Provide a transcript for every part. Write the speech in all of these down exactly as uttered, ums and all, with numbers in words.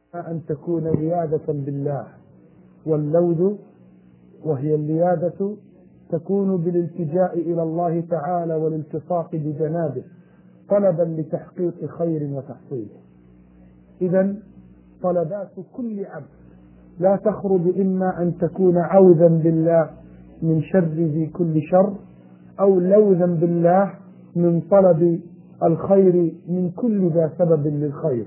أن تكون ريادة بالله، واللوذ وهي الريادة تكون بالالتجاء إلى الله تعالى والالتصاق بجنابه طلبا لتحقيق خير وتحصيله. إذن طلبات كل عبد لا تخرج إما أن تكون عوذا بالله من شر ذي كل شر، أو لوذا بالله من طلب الخير من كل ذا سبب للخير.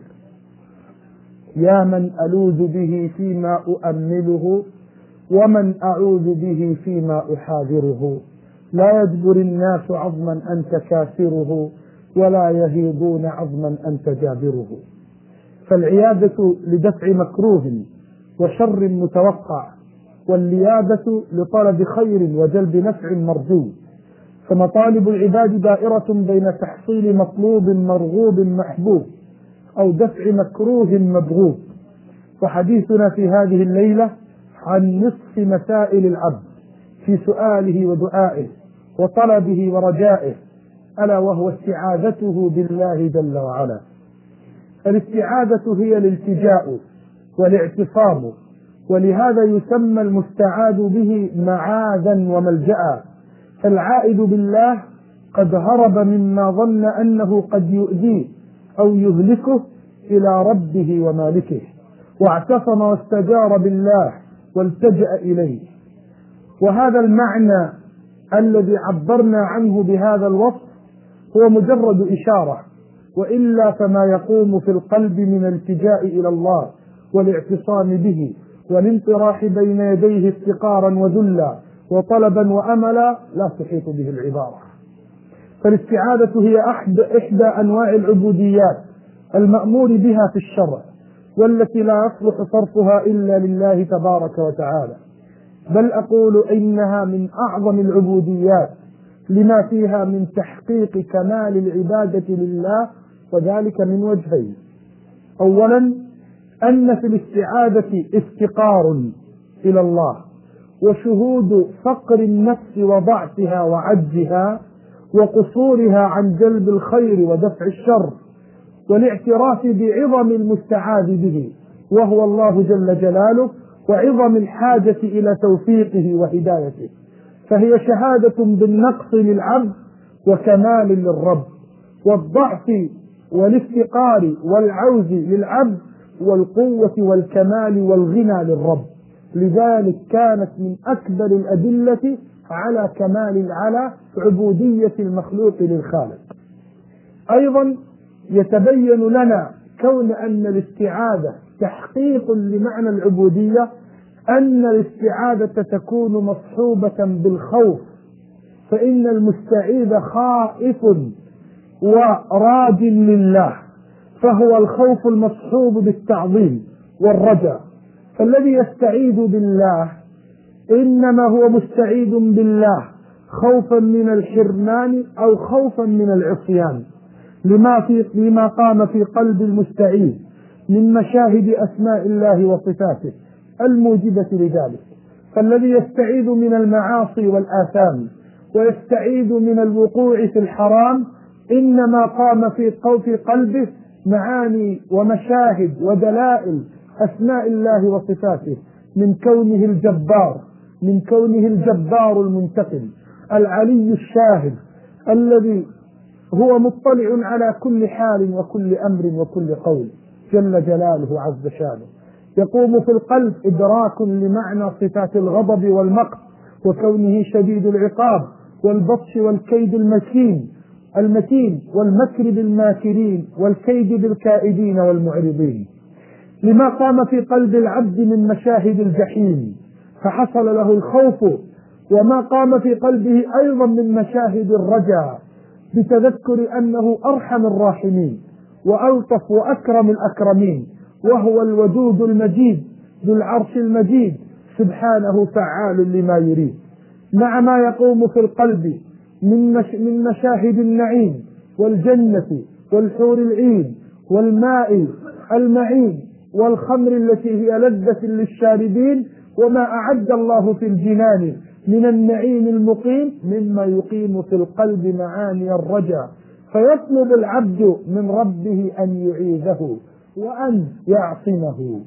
يا من ألوذ به فيما أؤمله، ومن أعوذ به فيما أحاذره. لا يجبر الناس عظما أنت كاسره، ولا يهيضون عظما أنت جابره. فالعيادة لدفع مكروه وشر متوقع، والليادة لطلب خير وجلب نفع مرجو. فمطالب العباد دائرة بين تحصيل مطلوب مرغوب محبوب أو دفع مكروه مبغوض. وحديثنا في هذه الليلة عن نصف مسائل العبد في سؤاله ودعائه وطلبه ورجائه، ألا وهو استعاذته بالله جل وعلا. الاستعاذة هي الالتجاء والاعتصام، ولهذا يسمى المستعاذ به معاذا وملجأ. فالعائد بالله قد هرب مما ظن أنه قد يؤذيه أو يهلكه إلى ربه ومالكه، واعتصم واستجار بالله والتجأ إليه. وهذا المعنى الذي عبرنا عنه بهذا الوصف هو مجرد إشارة، وإلا فما يقوم في القلب من الالتجاء إلى الله والاعتصام به والانطراح بين يديه افتقارا وذلا وطلبا وأملا لا تحيط به العبارة. فالاستعاذة هي أحد إحدى أنواع العبوديات المأمور بها في الشرع، والتي لا يصلح صرفها إلا لله تبارك وتعالى، بل أقول إنها من أعظم العبوديات لما فيها من تحقيق كمال العبادة لله، وذلك من وجهين. أولا، أن في الاستعاذة افتقار إلى الله وشهود فقر النفس وضعفها وعجزها وقصورها عن جلب الخير ودفع الشر، والاعتراف بعظم المستعاذ به وهو الله جل جلاله، وعظم الحاجة إلى توفيقه وهدايته. فهي شهادة بالنقص للعبد وكمال للرب، والضعف والافتقار والعوز للعبد، والقوة والكمال والغنى للرب. لذلك كانت من أكبر الأدلة على كمال على عبودية المخلوق للخالق. أيضا يتبين لنا كون أن الاستعاذة تحقيق لمعنى العبودية، أن الاستعاذة تكون مصحوبة بالخوف، فإن المستعيذ خائف وراج لله، فهو الخوف المصحوب بالتعظيم والرجاء. فالذي يستعيذ بالله إنما هو مستعيذ بالله خوفا من الحرمان أو خوفا من العصيان، لما, في لما قام في قلب المستعيذ من مشاهد أسماء الله وصفاته الموجبة لذلك. فالذي يستعيذ من المعاصي والآثام ويستعيذ من الوقوع في الحرام إنما قام في قلبه معاني ومشاهد ودلائل أسماء الله وصفاته، من كونه الجبار من كونه الجبار المنتقم العلي الشاهد الذي هو مطلع على كل حال وكل أمر وكل قول جل جلاله عز شانه. يقوم في القلب إدراك لمعنى صفات الغضب والمقت، وكونه شديد العقاب والبطش والكيد المتين المتين والمكر بالماكرين والكيد بالكائدين والمعرضين. لما قام في قلب العبد من مشاهد الجحيم فحصل له الخوف، وما قام في قلبه أيضا من مشاهد الرجاء بتذكر أنه أرحم الراحمين وألطف وأكرم الأكرمين، وهو الودود المجيد ذو العرش المجيد سبحانه فعال لما يريد. مع ما يقوم في القلب من, مش من مشاهد النعيم والجنة والحور العين والماء المعين والخمر التي هي لذة للشاربين، وما أعد الله في الجنان من النعيم المقيم مما يقيم في القلب معاني الرجاء. فيطلب العبد من ربه أن يعيذه وأن يعصمه.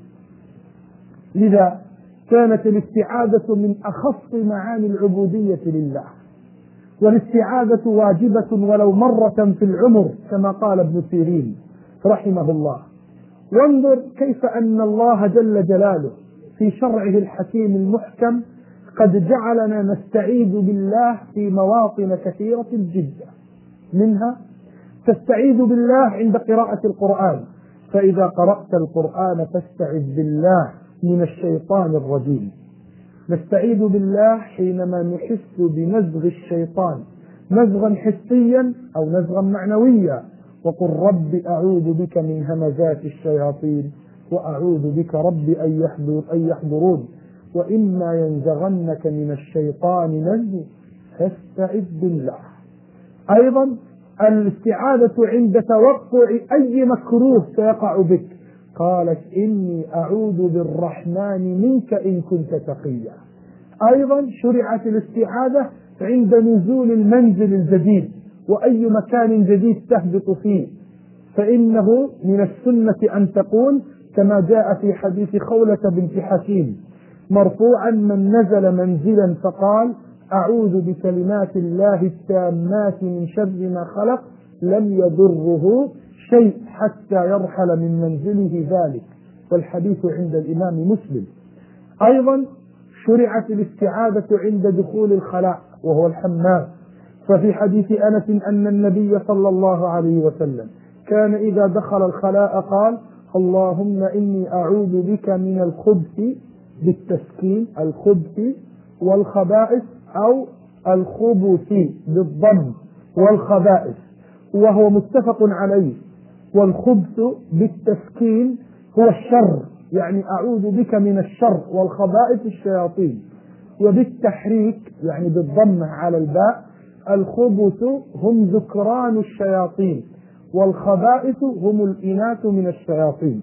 لذا كانت الاستعاذة من أخص معاني العبودية لله، والاستعاذة واجبة ولو مرة في العمر كما قال ابن سيرين رحمه الله. وانظر كيف أن الله جل جلاله في شرعه الحكيم المحكم قد جعلنا نستعيذ بالله في مواطن كثيرة جدا، منها تستعيذ بالله عند قراءة القرآن، فإذا قرأت القرآن فاستعذ بالله من الشيطان الرجيم. نستعيذ بالله حينما نحس بنزغ الشيطان نزغا حسيا أو نزغا معنويا، وقل رب أعوذ بك من همزات الشياطين وأعوذ بك رب أن يحضر أن يحضرون، وإما ينزغنك من الشيطان نزغ فاستعذ بالله. أيضا الاستعاذة عند توقع أي مكروه سيقع بك، قالت إني أعوذ بالرحمن منك إن كنت تقيا. أيضا شرعت الاستعاذة عند نزول المنزل الجديد وأي مكان جديد تهبط فيه، فإنه من السنة أن تقول كما جاء في حديث خولة بنت حكيم مرفوعا: من نزل منزلا فقال أعوذ بكلمات الله التامات من شر ما خلق لم يضره شيء حتى يرحل من منزله ذلك، والحديث عند الإمام مسلم. أيضا شرعت الاستعاذة عند دخول الخلاء وهو الحمام، ففي حديث أنس أن النبي صلى الله عليه وسلم كان إذا دخل الخلاء قال اللهم إني أعوذ بك من الخبث بالتسكين الخبث والخبائث أو الخبث بالضم والخبائث، وهو متفق عليه. والخبث بالتسكين هو الشر، يعني أعوذ بك من الشر، والخبائث الشياطين. وبالتحريك يعني بالضم على الباء الخبث هم ذكران الشياطين والخبائث هم الإناث من الشياطين.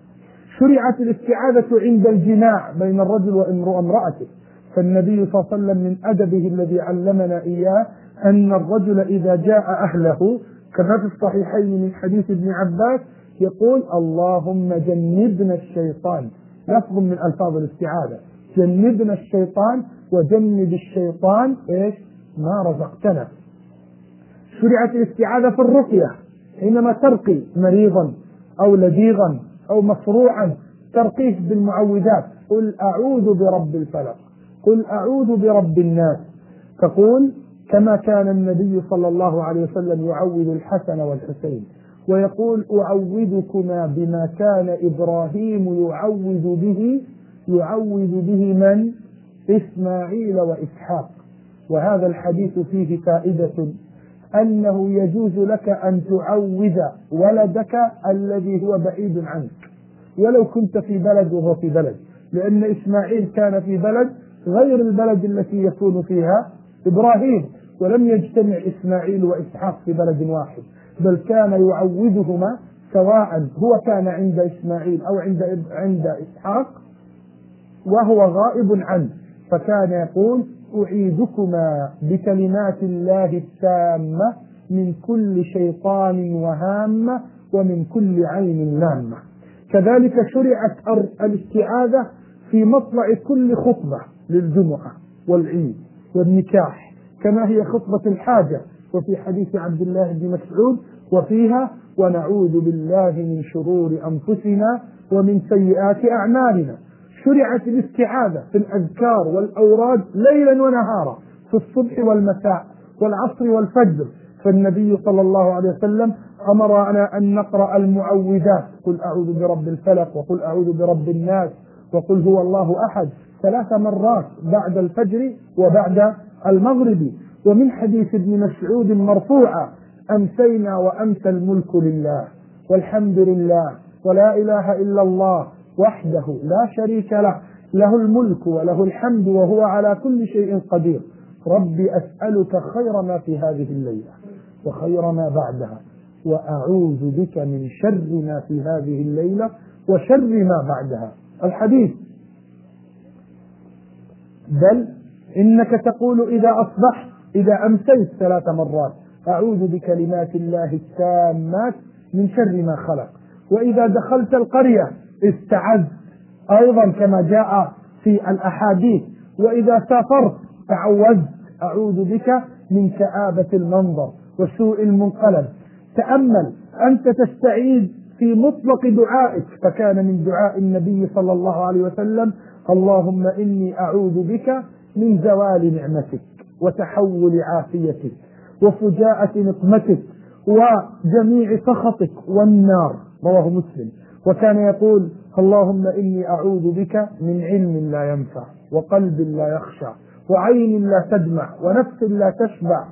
شرعت الاستعاذة عند الجماع بين الرجل وامرأته، فالنبي صلى الله عليه وسلم من أدبه الذي علمنا إياه أن الرجل إذا جاء أهله كما في الصحيحين من حديث ابن عباس يقول اللهم جنبنا الشيطان، لفظ من ألفاظ الاستعاذة، جنبنا الشيطان وجنب الشيطان إيش ما رزقتنا. شرعت الاستعاذة في الرقية حينما ترقي مريضا أو لديغا أو مفروعا ترقيه بالمعوذات، قل أعوذ برب الفلق، قل أعوذ برب الناس، تقول كما كان النبي صلى الله عليه وسلم يعوذ الحسن والحسين ويقول أعوذكما بما كان إبراهيم يعوذ به يعوذ به من؟ إسماعيل وإسحاق. وهذا الحديث فيه فائدة أنه يجوز لك أن تعوذ ولدك الذي هو بعيد عنك ولو كنت في بلد وهو في بلد، لأن إسماعيل كان في بلد غير البلد التي يكون فيها إبراهيم، ولم يجتمع إسماعيل وإسحاق في بلد واحد، بل كان يعوذهما سواء هو كان عند إسماعيل أو عند عند إسحاق وهو غائب عنه، فكان يقول أعيذكما بكلمات الله التامة من كل شيطان وهامة ومن كل عين لامة. كذلك شرعت الاستعاذة في مطلع كل خطبة للجمعة والعيد والنكاح كما هي خطبة الحاجة، وفي حديث عبد الله بن مسعود وفيها ونعوذ بالله من شرور أنفسنا ومن سيئات أعمالنا. شرعت الاستعاذة في الأذكار والأوراد ليلا ونهارا في الصبح والمساء والعصر والفجر، فالنبي صلى الله عليه وسلم أمرنا أن نقرأ المعوذات، قل أعوذ برب الفلق وقل أعوذ برب الناس وقل هو الله أحد ثلاث مرات بعد الفجر وبعد المغرب. ومن حديث ابن مسعود مرفوعا أمسينا وأمسى الملك لله والحمد لله ولا إله إلا الله وحده لا شريك له له الملك وله الحمد وهو على كل شيء قدير، ربي أسألك خير ما في هذه الليلة وخير ما بعدها وأعوذ بك من شر ما في هذه الليلة وشر ما بعدها. الحديث بل إنك تقول إذا أصبحت إذا أمسيت ثلاث مرات أعوذ بكلمات الله التامات من شر ما خلق، وإذا دخلت القرية استعذت أيضا كما جاء في الأحاديث، وإذا سافرت تعوذت، أعوذ بك من كآبة المنظر وسوء المنقلب. تأمل أنت تستعيذ في مطلق دعائك، فكان من دعاء النبي صلى الله عليه وسلم: اللهم إني أعوذ بك من زوال نعمتك وتحول عافيتك وفجاءة نقمتك وجميع سخطك والنار، رواه مسلم. وكان يقول: اللهم إني أعوذ بك من علم لا ينفع وقلب لا يخشع وعين لا تدمع ونفس لا تشبع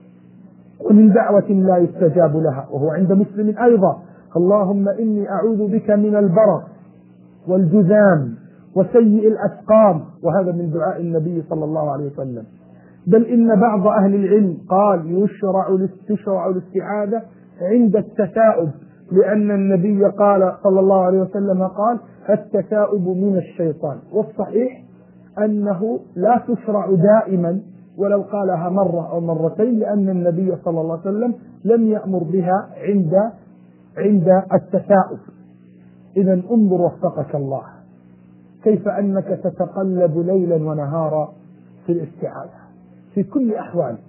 ومن دعوة لا يستجاب لها، وهو عند مسلم أيضا: اللهم إني أعوذ بك من البرص والجذام وسيء الأسقام. وهذا من دعاء النبي صلى الله عليه وسلم. بل إن بعض أهل العلم قال يشرع تشرع الاستعاذة عند التثاؤب، لأن النبي قال صلى الله عليه وسلم قال: التثاؤب من الشيطان. والصحيح أنه لا تشرع دائما ولو قالها مرة أو مرتين، لأن النبي صلى الله عليه وسلم لم يأمر بها عند عند التثاؤب. إذا انظر وفقك الله كيف أنك تتقلب ليلا ونهارا في الاستعاذة في كل أحوالك.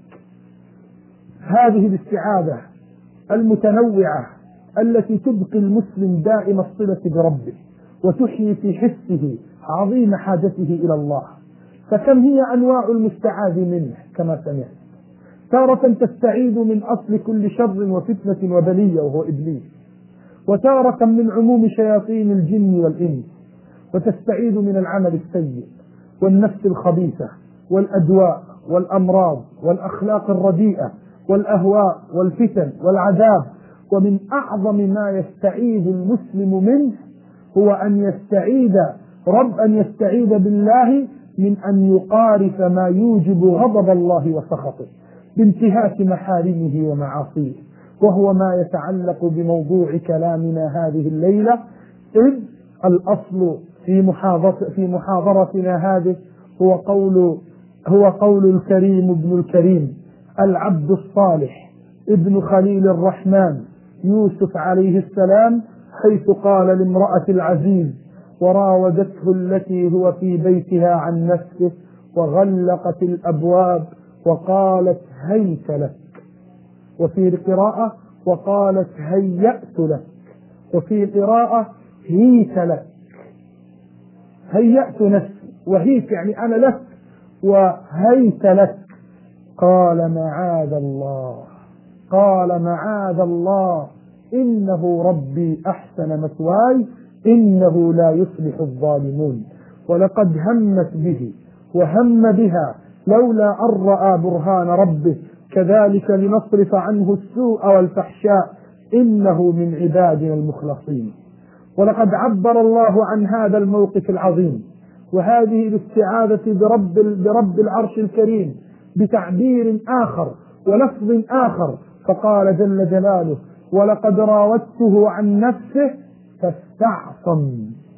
هذه الاستعاذة المتنوعة التي تبقي المسلم دائم الصلة بربه وتحيي في حسه عظيم حاجته إلى الله. فكم هي أنواع المستعاذ منه كما سمعت. تارة تستعيذ من أصل كل شر وفتنة وبلية وهو إبليس، وتارة من عموم شياطين الجن والإنس، وتستعيذ من العمل السيء والنفس الخبيثة والأدواء والأمراض والأخلاق الرديئة والأهواء والفتن والعذاب. ومن أعظم ما يستعيذ المسلم منه هو أن يستعيذ رب أن يستعيذ بالله من أن يقارف ما يوجب غضب الله وسخطه بانتهاك محارمه ومعاصيه، وهو ما يتعلق بموضوع كلامنا هذه الليلة. إذ الأصل في محاضرة في محاضرتنا هذه هو قول هو قول الكريم ابن الكريم العبد الصالح ابن خليل الرحمن يوسف عليه السلام، حيث قال لامرأة العزيز وراودته التي هو في بيتها عن نفسه وغلقت الأبواب وقالت هيت لك، وفي قراءة وقالت هيأت لك، وفي قراءة هيت لك. هيأت نفسي وهيت يعني أنا لك، وهيت لك. قال معاذ الله قال معاذ الله إنه ربي أحسن مثواي إنه لا يفلح الظالمون. ولقد همت به وهم بها لولا أن رأى برهان ربه كذلك لنصرف عنه السوء والفحشاء إنه من عبادنا المخلصين. ولقد عبر الله عن هذا الموقف العظيم وهذه الاستعاذة برب, برب العرش الكريم بتعبير آخر ولفظ آخر، فقال جل جلاله: ولقد راودته عن نفسه فاستعصم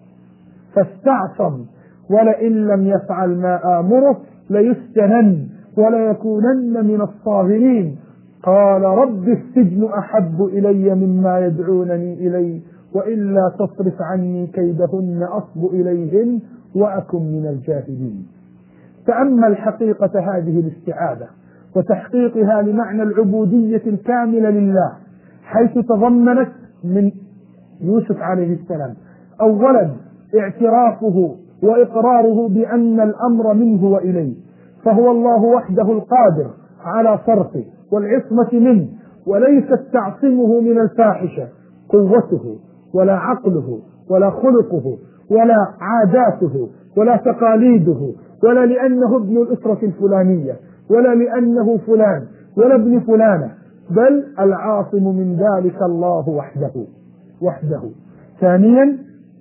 فاستعصم ولئن لم يفعل ما آمره ليسجنن وليكونن من الصاغرين. قال رب السجن أحب إلي مما يدعونني إليه وإلا تصرف عني كيدهن أصب إليهن وأكن من الجاهلين. تأمل حقيقة هذه الاستعاذة وتحقيقها لمعنى العبودية الكاملة لله، حيث تضمنت من يوسف عليه السلام أولا اعترافه وإقراره بأن الأمر منه وإليه، فهو الله وحده القادر على صرفه والعصمة منه، وليست تعصمه من الفاحشة قوته ولا عقله ولا خلقه ولا عاداته ولا تقاليده ولا لأنه ابن الأسرة الفلانية ولا لأنه فلان ولا ابن فلانة، بل العاصم من ذلك الله وحده وحده. ثانيا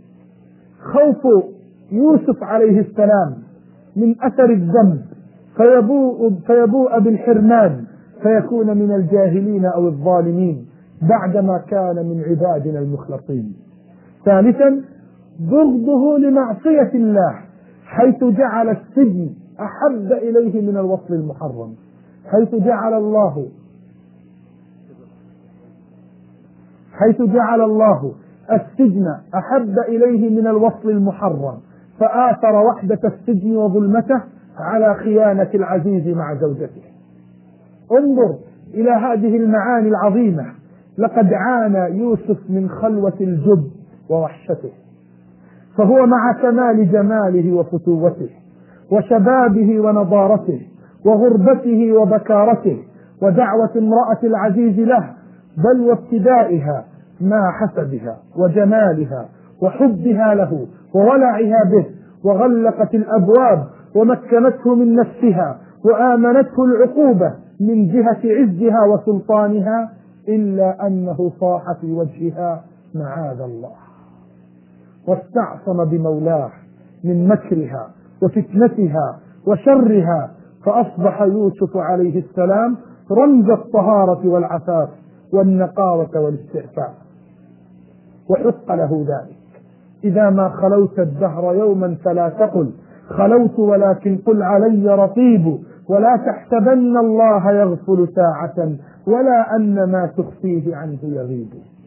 خوف يوسف عليه السلام من أثر الذنب فيبوء, فيبوء بالحرمان فيكون من الجاهلين أو الظالمين بعدما كان من عبادنا المخلصين. ثالثا بغضه لمعصية الله، حيث جعل السجن أحب إليه من الوصل المحرم، حيث جعل الله حيث جعل الله السجن أحب إليه من الوصل المحرم، فآثر وحدة السجن وظلمته على خيانة العزيز مع زوجته. انظر إلى هذه المعاني العظيمة. لقد عانى يوسف من خلوة الجب ووحشته، فهو مع كمال جماله وفتوته وشبابه ونضارته وغربته وبكارته ودعوة امرأة العزيز له، بل وابتدائها مع حسبها وجمالها وحبها له وولعها به، وغلقت الأبواب ومكنته من نفسها وآمنته العقوبة من جهة عزها وسلطانها، إلا أنه صاح في وجهها معاذ الله، واستعصم بمولاه من مكرها وفتنتها وشرها، فأصبح يوسف عليه السلام رمز الطهارة والعفاف والنقاوة والاستعفاف. وحق له ذلك. إذا ما خلوت الدهر يوما فلا تقل خلوت، ولكن قل علي رقيب، ولا تحسبن الله يغفل ساعة ولا أن ما تخفيه عنه يغيب.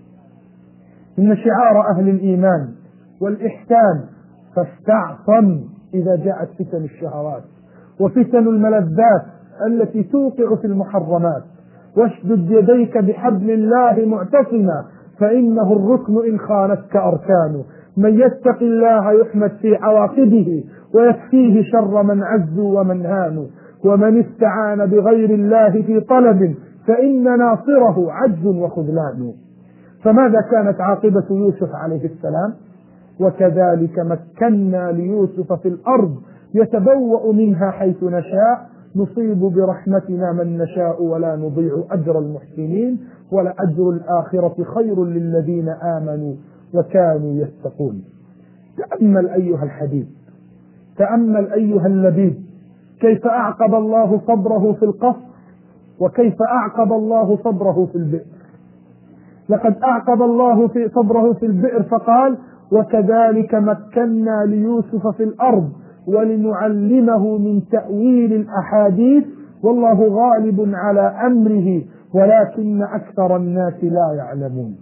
إن شعار أهل الإيمان والإحسان فاستعصم إذا جاءت فتن الشهوات وفتن الملذات التي توقع في المحرمات، واشدد يديك بحبل الله معتصما، فإنه الركن إن خانتك أركان. من يتق الله يحمد في عواقبه ويكفيه شر من عزوا ومن هانوا، ومن استعان بغير الله في طلب فإن ناصره عجز وخذلان. فماذا كانت عاقبة يوسف عليه السلام؟ وكذلك مكنا ليوسف في الأرض يتبوأ منها حيث نشاء، نصيب برحمتنا من نشاء ولا نضيع أجر المحسنين، ولأجر الآخرة خير للذين آمنوا وكانوا يتقون. تأمل أيها الحبيب، تأمل أيها اللبيب، كيف أعقب الله صبره في القصر وكيف أعقب الله صبره في البئر. لقد أعقب الله في صبره في البئر فقال: وكذلك مكنا ليوسف في الأرض ولنعلمه من تأويل الأحاديث والله غالب على أمره ولكن أكثر الناس لا يعلمون.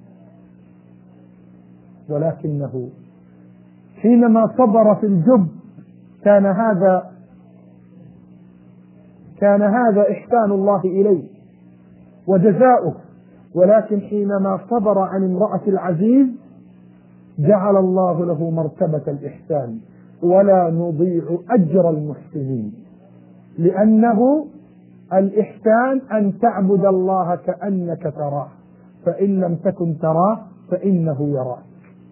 ولكنه حينما صبر في الجب كان هذا كان هذا إحسان الله إليه وجزاؤه، ولكن حينما صبر عن امرأة العزيز جعل الله له مرتبة الإحسان: ولا نضيع أجر المحسنين. لأنه الإحسان أن تعبد الله كأنك تراه، فإن لم تكن تراه فإنه يراك.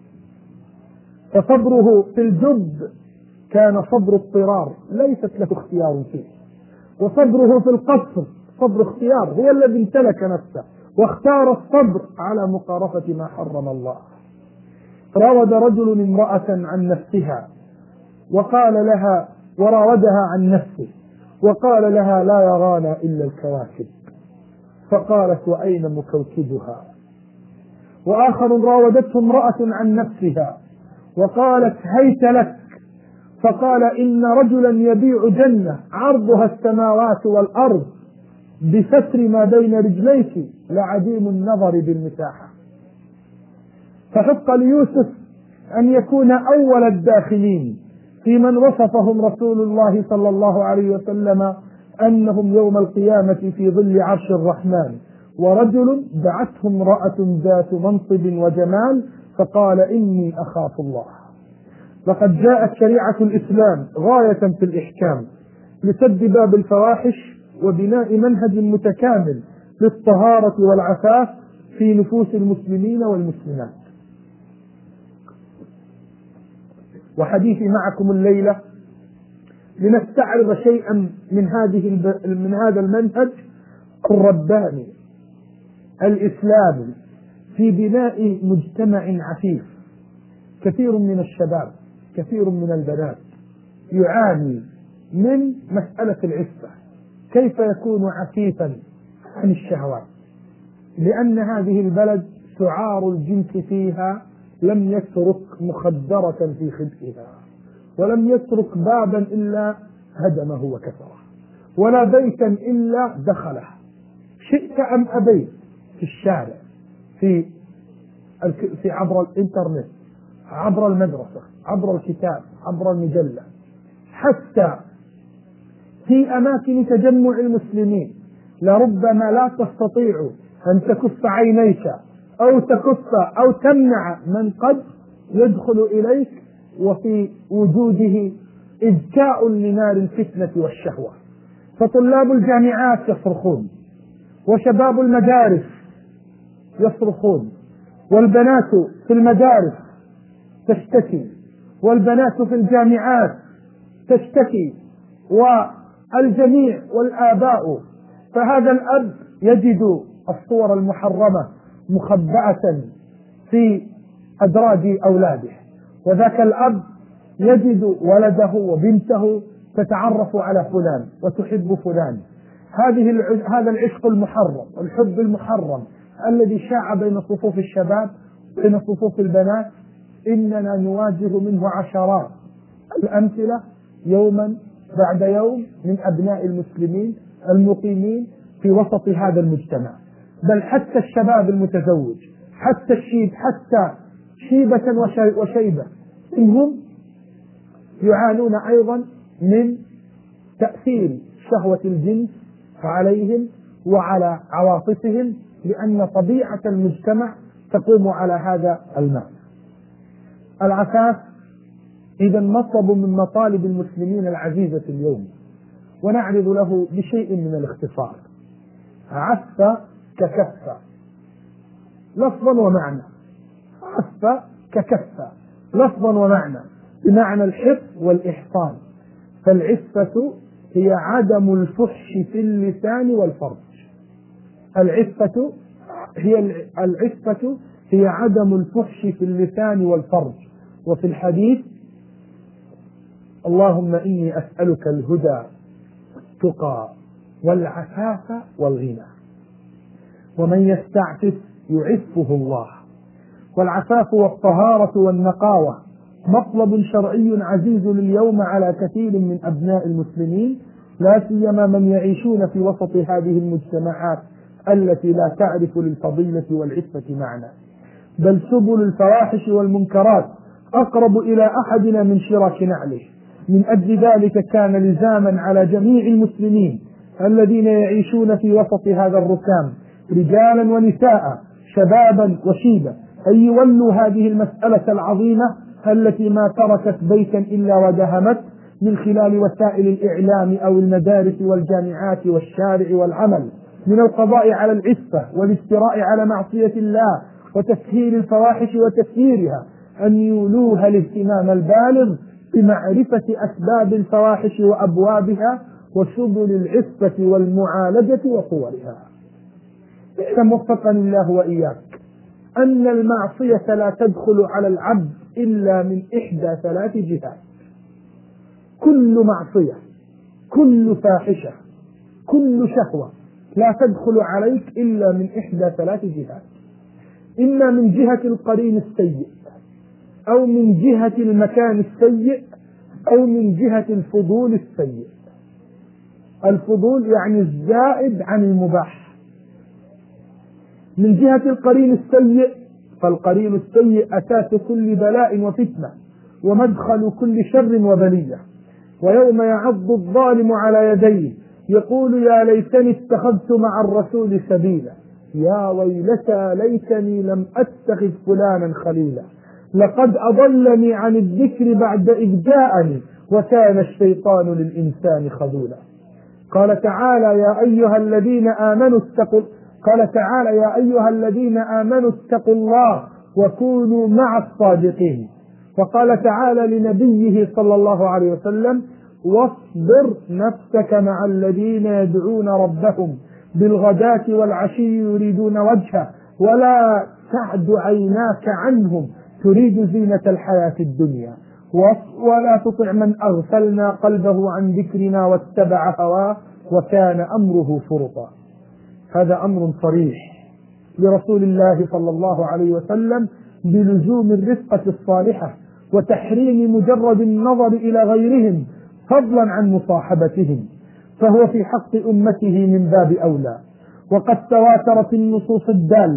فصبره في الجب كان صبر اضطرار ليست له اختيار فيه، وصبره في القصر صبر اختيار، هو الذي امتلك نفسه واختار الصبر على مقارفة ما حرم الله. راود رجل امرأة عن نفسها وقال لها وراودها عن نفسه وقال لها: لا يرانا إلا الكواكب. فقالت: وأين مكوكبها؟ وآخر راودته امرأة عن نفسها وقالت: هيت لك. فقال: إن رجلا يبيع جنة عرضها السماوات والأرض بستر ما بين رجليك لعديم النظر بالمساحة. فحق ليوسف أن يكون أول الداخلين في من وصفهم رسول الله صلى الله عليه وسلم أنهم يوم القيامة في ظل عرش الرحمن، ورجل دعته امرأة ذات منصب وجمال فقال: إني أخاف الله. لقد جاءت شريعة الإسلام غاية في الإحكام لسد باب الفواحش وبناء منهج متكامل للطهارة والعفاف في نفوس المسلمين والمسلمات. وحديثي معكم الليلة لنستعرض شيئا من هذه من هذا المنهج الرباني الإسلامي في بناء مجتمع عفيف. كثير من الشباب كثير من البنات يعاني من مسألة العفة، كيف يكون عفيفا عن الشهوات، لأن هذه البلد شعار الجنس فيها لم يترك مخدرة في خبئها، ولم يترك بابا إلا هدمه وكسره، ولا بيتا إلا دخله، شئت أم أبيت، في الشارع، في في عبر الإنترنت، عبر المدرسة، عبر الكتاب، عبر المجلة، حتى في أماكن تجمع المسلمين لربما لا تستطيع أن تكف عينيك أو تكف أو تمنع من قد يدخل إليك وفي وجوده إذكاء لنار الفتنة والشهوة. فطلاب الجامعات يصرخون، وشباب المدارس يصرخون، والبنات في المدارس تشتكي، والبنات في الجامعات تشتكي، والجميع والآباء. فهذا الأب يجد الصور المحرمة مخبأة في أدراج أولاده، وذاك الأب يجد ولده وبنته تتعرف على فلان وتحب فلان. هذه هذا العشق المحرم والحب المحرم الذي شاع بين صفوف الشباب بين صفوف البنات، إننا نواجه منه عشرات الأمثلة يوما بعد يوم من أبناء المسلمين المقيمين في وسط هذا المجتمع. بل حتى الشباب المتزوج، حتى الشيب، حتى شيبة وشيبة منهم يعانون أيضا من تأثير شهوة الجنس عليهم وعلى عواطفهم، لأن طبيعة المجتمع تقوم على هذا المعنى. العفاف إذا مطلب من مطالب المسلمين العزيزة اليوم، ونعرض له بشيء من الاختصار. عف ككف لفظا ومعنى، عف ككف لفظا ومعنى، بمعنى الحفظ والإحصان. فالعفة هي عدم الفحش في اللسان والفرج. العفة هي العفة هي عدم الفحش في اللسان والفرج. وفي الحديث: اللهم إني أسألك الهدى والتقى والعفاف والغنى. ومن يستعفف يعفه الله. والعفاف والطهارة والنقاوة مطلب شرعي عزيز اليوم على كثير من أبناء المسلمين، لا سيما من يعيشون في وسط هذه المجتمعات التي لا تعرف للفضيلة والعفة معنى. بل سبل الفواحش والمنكرات أقرب إلى أحدنا من شراك نعله. من أجل ذلك كان لزاما على جميع المسلمين الذين يعيشون في وسط هذا الركام، رجالا ونساء، شبابا وشيبا، أن يولوا هذه المسألة العظيمة التي ما تركت بيتا إلا ودهمت، من خلال وسائل الإعلام أو المدارس والجامعات والشارع والعمل، من القضاء على العفة والاجتراء على معصية الله وتسهيل الفواحش وتسييرها، أن يولوها الاهتمام البالغ بمعرفة أسباب الفواحش وأبوابها وسبل العفة والمعالجة وصورها. اعلم وفقني الله وإياك أن المعصية لا تدخل على العبد إلا من إحدى ثلاث جهات. كل معصية، كل فاحشة، كل شهوة لا تدخل عليك إلا من إحدى ثلاث جهات: إما من جهة القرين السيء، أو من جهة المكان السيء، أو من جهة الفضول السيء. الفضول يعني الزائد عن المباح. من جهة القرين السيء، فالقرين السيء أساس كل بلاء وفتنة ومدخل كل شر وبلية. ويوم يعض الظالم على يديه يقول يا ليتني اتخذت مع الرسول سبيلا، يا ويلتى ليتني لم أتخذ فلانا خليلا، لقد أضلني عن الذكر بعد إذ جاءني وكان الشيطان للإنسان خذولا. قال تعالى يا أيها الذين آمنوا اتقوا قال تعالى يا أيها الذين آمنوا اتقوا الله وكونوا مع الصادقين. وقال تعالى لنبيه صلى الله عليه وسلم واصبر نفسك مع الذين يدعون ربهم بالغداة والعشي يريدون وجهه ولا تعد عيناك عنهم تريد زينة الحياة الدنيا ولا تطع من أغفلنا قلبه عن ذكرنا واتبع هواه وكان أمره فرطا. هذا أمر صريح لرسول الله صلى الله عليه وسلم بلزوم الرفقة الصالحة وتحريم مجرد النظر إلى غيرهم فضلا عن مصاحبتهم، فهو في حق أمته من باب أولى. وقد تواترت النصوص الدالة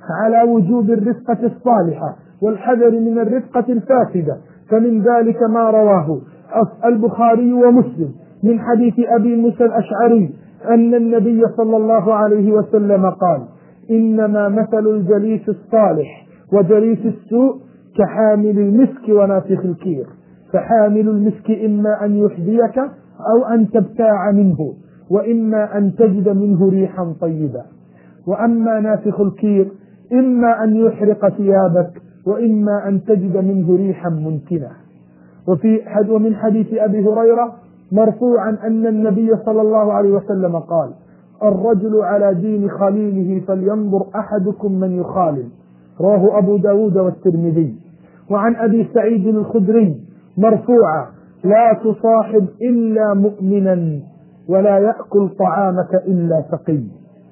على وجوب الرفقة الصالحة والحذر من الرفقة الفاسدة، فمن ذلك ما رواه البخاري ومسلم من حديث أبي موسى الأشعري أن النبي صلى الله عليه وسلم قال: إنما مثل الجليس الصالح وجليس السوء كحامل المسك ونافخ الكير، فحامل المسك إما أن يحذيك أو أن تبتاع منه، وإما أن تجد منه ريحا طيبة، وأما نافخ الكير إما أن يحرق ثيابك وإما أن تجد منه ريحا منتنة. وفي حد ومن حديث أبي هريرة مرفوعا أن النبي صلى الله عليه وسلم قال: الرجل على دين خليله فلينظر أحدكم من يخالل، رواه أبو داود والترمذي. وعن أبي سعيد الخدري مرفوعا: لا تصاحب إلا مؤمنا ولا يأكل طعامك إلا تقي.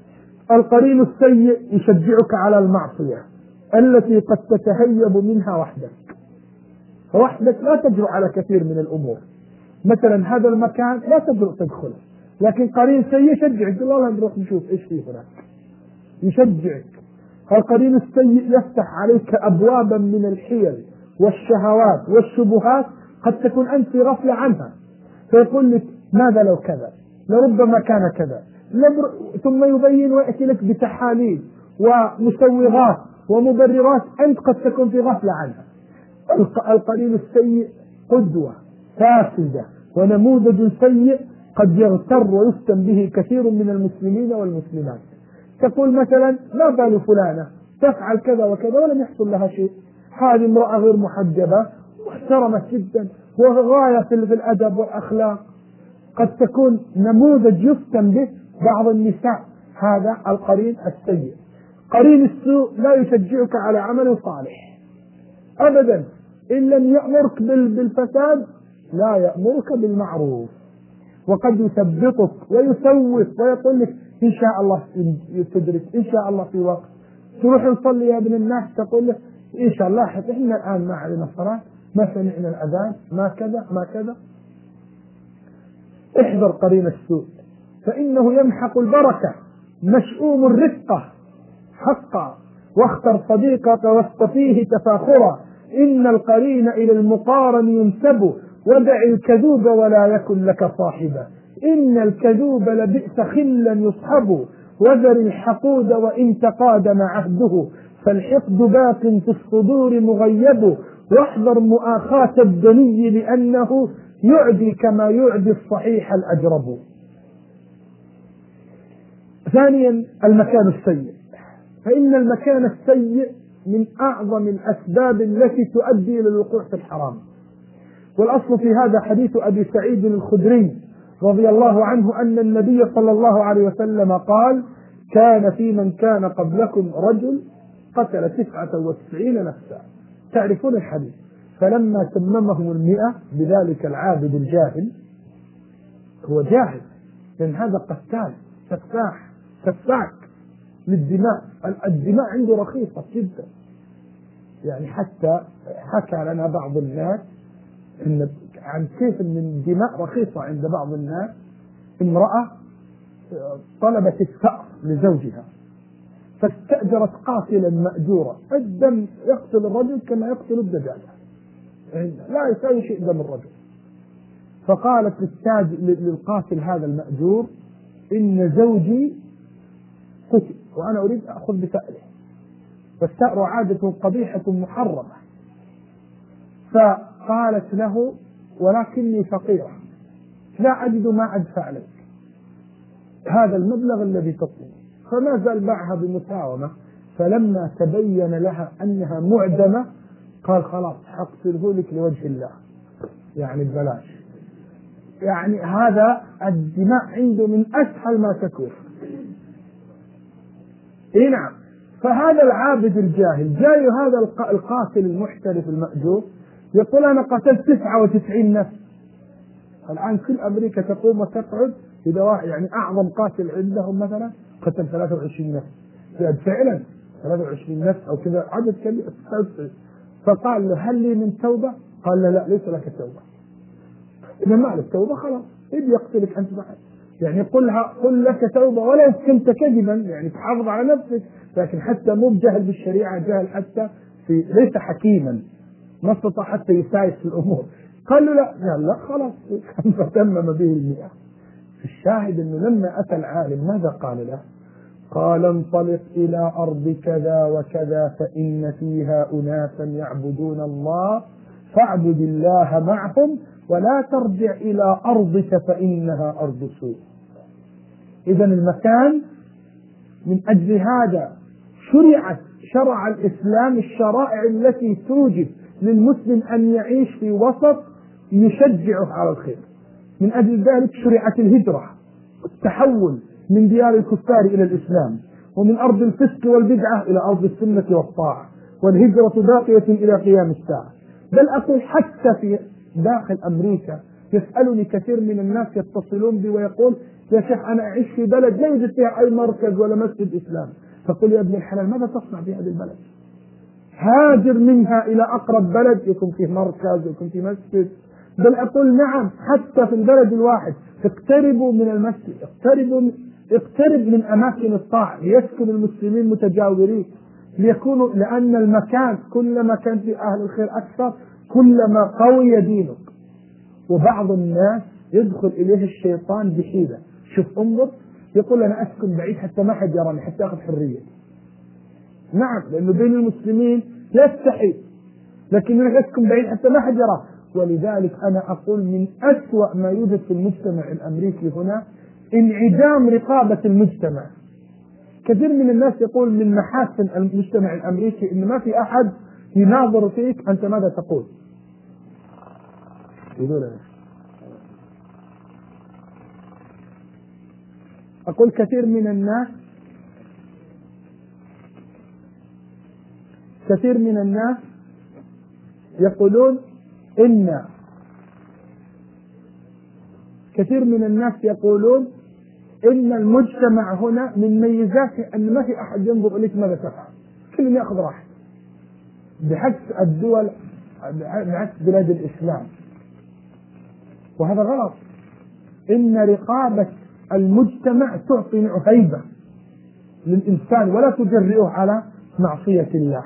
القرين السيء يشجعك على المعصية التي قد تتهيب منها وحدك، فوحدك لا تجرؤ على كثير من الأمور. مثلا هذا المكان لا تجرؤ تدخله، لكن قرين سيء يشجعك، يقول والله نروح نشوف ايش فيه هناك، يشجعك. القرين السيء يفتح عليك أبوابا من الحيل والشهوات والشبهات قد تكون أنت في غفلة عنها، فيقول لك ماذا لو كذا، لربما كان كذا، ثم يبين ويأتي لك بتحاليل ومسوغات ومبررات أنت قد تكون في غفلة عنها. القرين السيء قدوة فاسدة ونموذج سيء قد يغتر ويفتن به كثير من المسلمين والمسلمات. تقول مثلا ما بال فلانة تفعل كذا وكذا ولم يحصل لها شيء، هذه امرأة غير محجبة محترمة جدا وغاية في الأدب والأخلاق، قد تكون نموذج يفتن به بعض النساء. هذا القرين السيء. قرين السوء لا يشجعك على عمل صالح أبدا، إن لم يأمرك بالفساد لا يأمرك بالمعروف، وقد يثبطك ويسوف ويقول لك إن شاء الله تدرك، إن شاء الله في وقت تروح نصلي يا ابن الناس، تقول له إن شاء الله حتى إحنا الآن ما علينا الصلاة، ما سمعنا الأذان، ما كذا ما كذا. احذر قرين السوء فإنه يمحق البركة، مشؤوم الرفقة حقا، واختر صديقك واصطفيه تفاخرا، إن القرين إلى المقارن ينسب، ودع الكذوب ولا يكن لك صاحبا، إن الكذوب لبئس خلا يصحب، وذر الحقود وإن تقادم عهده، فالحقد باق في الصدور مغيب، واحذر مؤاخاة الدني لأنه يعدي كما يعدي الصحيح الأجرب. ثانيا المكان السيء، فإن المكان السيء من أعظم الأسباب التي تؤدي إلى الوقوع في الحرام. والأصل في هذا حديث أبي سعيد الخدري رضي الله عنه أن النبي صلى الله عليه وسلم قال: كان في من كان قبلكم رجل قتل تسعة وتسعين نفسا. تعرفون الحديث؟ فلما تممهم المئة بذلك العابد الجاهل، هو جاهل لأن هذا قتال سفاح سفاك للدماء، الدماء عنده رخيصة جدا، يعني حتى حكى لنا بعض الناس إن عن كيف أن الدماء رخيصة عند بعض الناس. امرأة طلبت الثأر لزوجها فاستأجرت قاتلا مأجورا، الدم يقتل الرجل كما يقتل الدجاجة، لا يساوي شيء دم الرجل. فقالت للقاتل هذا المأجور: إن زوجي قتل وأنا أريد أخذ بثأره، والثأر عادة قبيحة محرمة. فقالت له: ولكني فقيرة لا أجد ما أدفع لك هذا المبلغ الذي تطلبه. فما زال معها بمساومة، فلما تبين لها أنها معدمة قال: خلاص حقتله لك لوجه الله، يعني ببلاش. يعني هذا الدماء عنده من أسهل ما تكون. إيه نعم. فهذا العابد الجاهل جاي هذا القاتل المحترف المأجور يقول: أنا قتلت تسعة وتسعين نفس. الآن كل أمريكا تقوم وتقعد إذا واحد يعني أعظم قاتل عندهم مثلا قتل ثلاثة وعشرين نفس، يعني فعلا ثلاثة وعشرين نفس أو كذا عدد كبير. فقال له: هل لي من توبة؟ قال له: لا ليس لك توبة. إذا ما لك توبة خلاص إذ يقتلك أنت بعد. يعني قلها قل لك توبة ولو كنت كذبا، يعني تحافظ على نفسك، لكن حتى مو بجهل بالشريعة، جهل حتى في ليس حكيما، ما استطاع حتى يسايس في الأمور. قال له لا، قال لا خلاص فتمم به المئة. الشاهد أنه لما أتى العالم ماذا قال له؟ قال انطلق إلى أرض كذا وكذا فإن فيها أناسا يعبدون الله فاعبد الله معهم ولا ترجع إلى أرضك فإنها أرض سوء. إذا المكان من أجل هذا شرعت شرع الإسلام الشرائع التي توجب للمسلم أن يعيش في وسط يشجعه على الخير. من أجل ذلك شرعت الهجرة، التحول من ديار الكفار إلى الإسلام، ومن أرض الفسق والبدعة إلى أرض السنة والطاعة، والهجرة باقية إلى قيام الساعة. بل أقول حتى في داخل أمريكا يسألني كثير من الناس يتصلون بي ويقول يا شيخ أنا أعيش في بلد لا يوجد فيها أي مركز ولا مسجد إسلام. فقل يا ابن الحلال ماذا تصنع في هذه البلد؟ هاجر منها إلى أقرب بلد يكون فيه مركز يكون فيه مسجد. بل أقول نعم، حتى في البلد الواحد اقتربوا من المسجد، اقتربوا اقترب من أماكن الطاعة ليسكن المسلمين متجاورين ليكونوا، لأن المكان كلما كان في أهل الخير أكثر كلما قوي دينك. وبعض الناس يدخل إليه الشيطان بحيلة، شوف انظر، يقول أنا أسكن بعيد حتى ما حد يراني حتى أخذ حرية. نعم، لأنه بين المسلمين يستحي، لكن يسكن بعيد حتى ما حد يراه. ولذلك أنا أقول من أسوأ ما يوجد في المجتمع الأمريكي هنا انعدام رقابة المجتمع. كثير من الناس يقول من محاسن المجتمع الأمريكي إن ما في أحد يناظر فيك أنت ماذا تقول. أقول كثير من الناس كثير من الناس يقولون إن كثير من الناس يقولون إن المجتمع هنا من ميزاته أن ما في أحد ينظر إليك ماذا تفعل، كل يأخذ راحته، بحث الدول بعكس بلاد الإسلام. وهذا غلط. إن رقابة المجتمع تعطي هيبة للإنسان ولا تجرئه على معصية الله.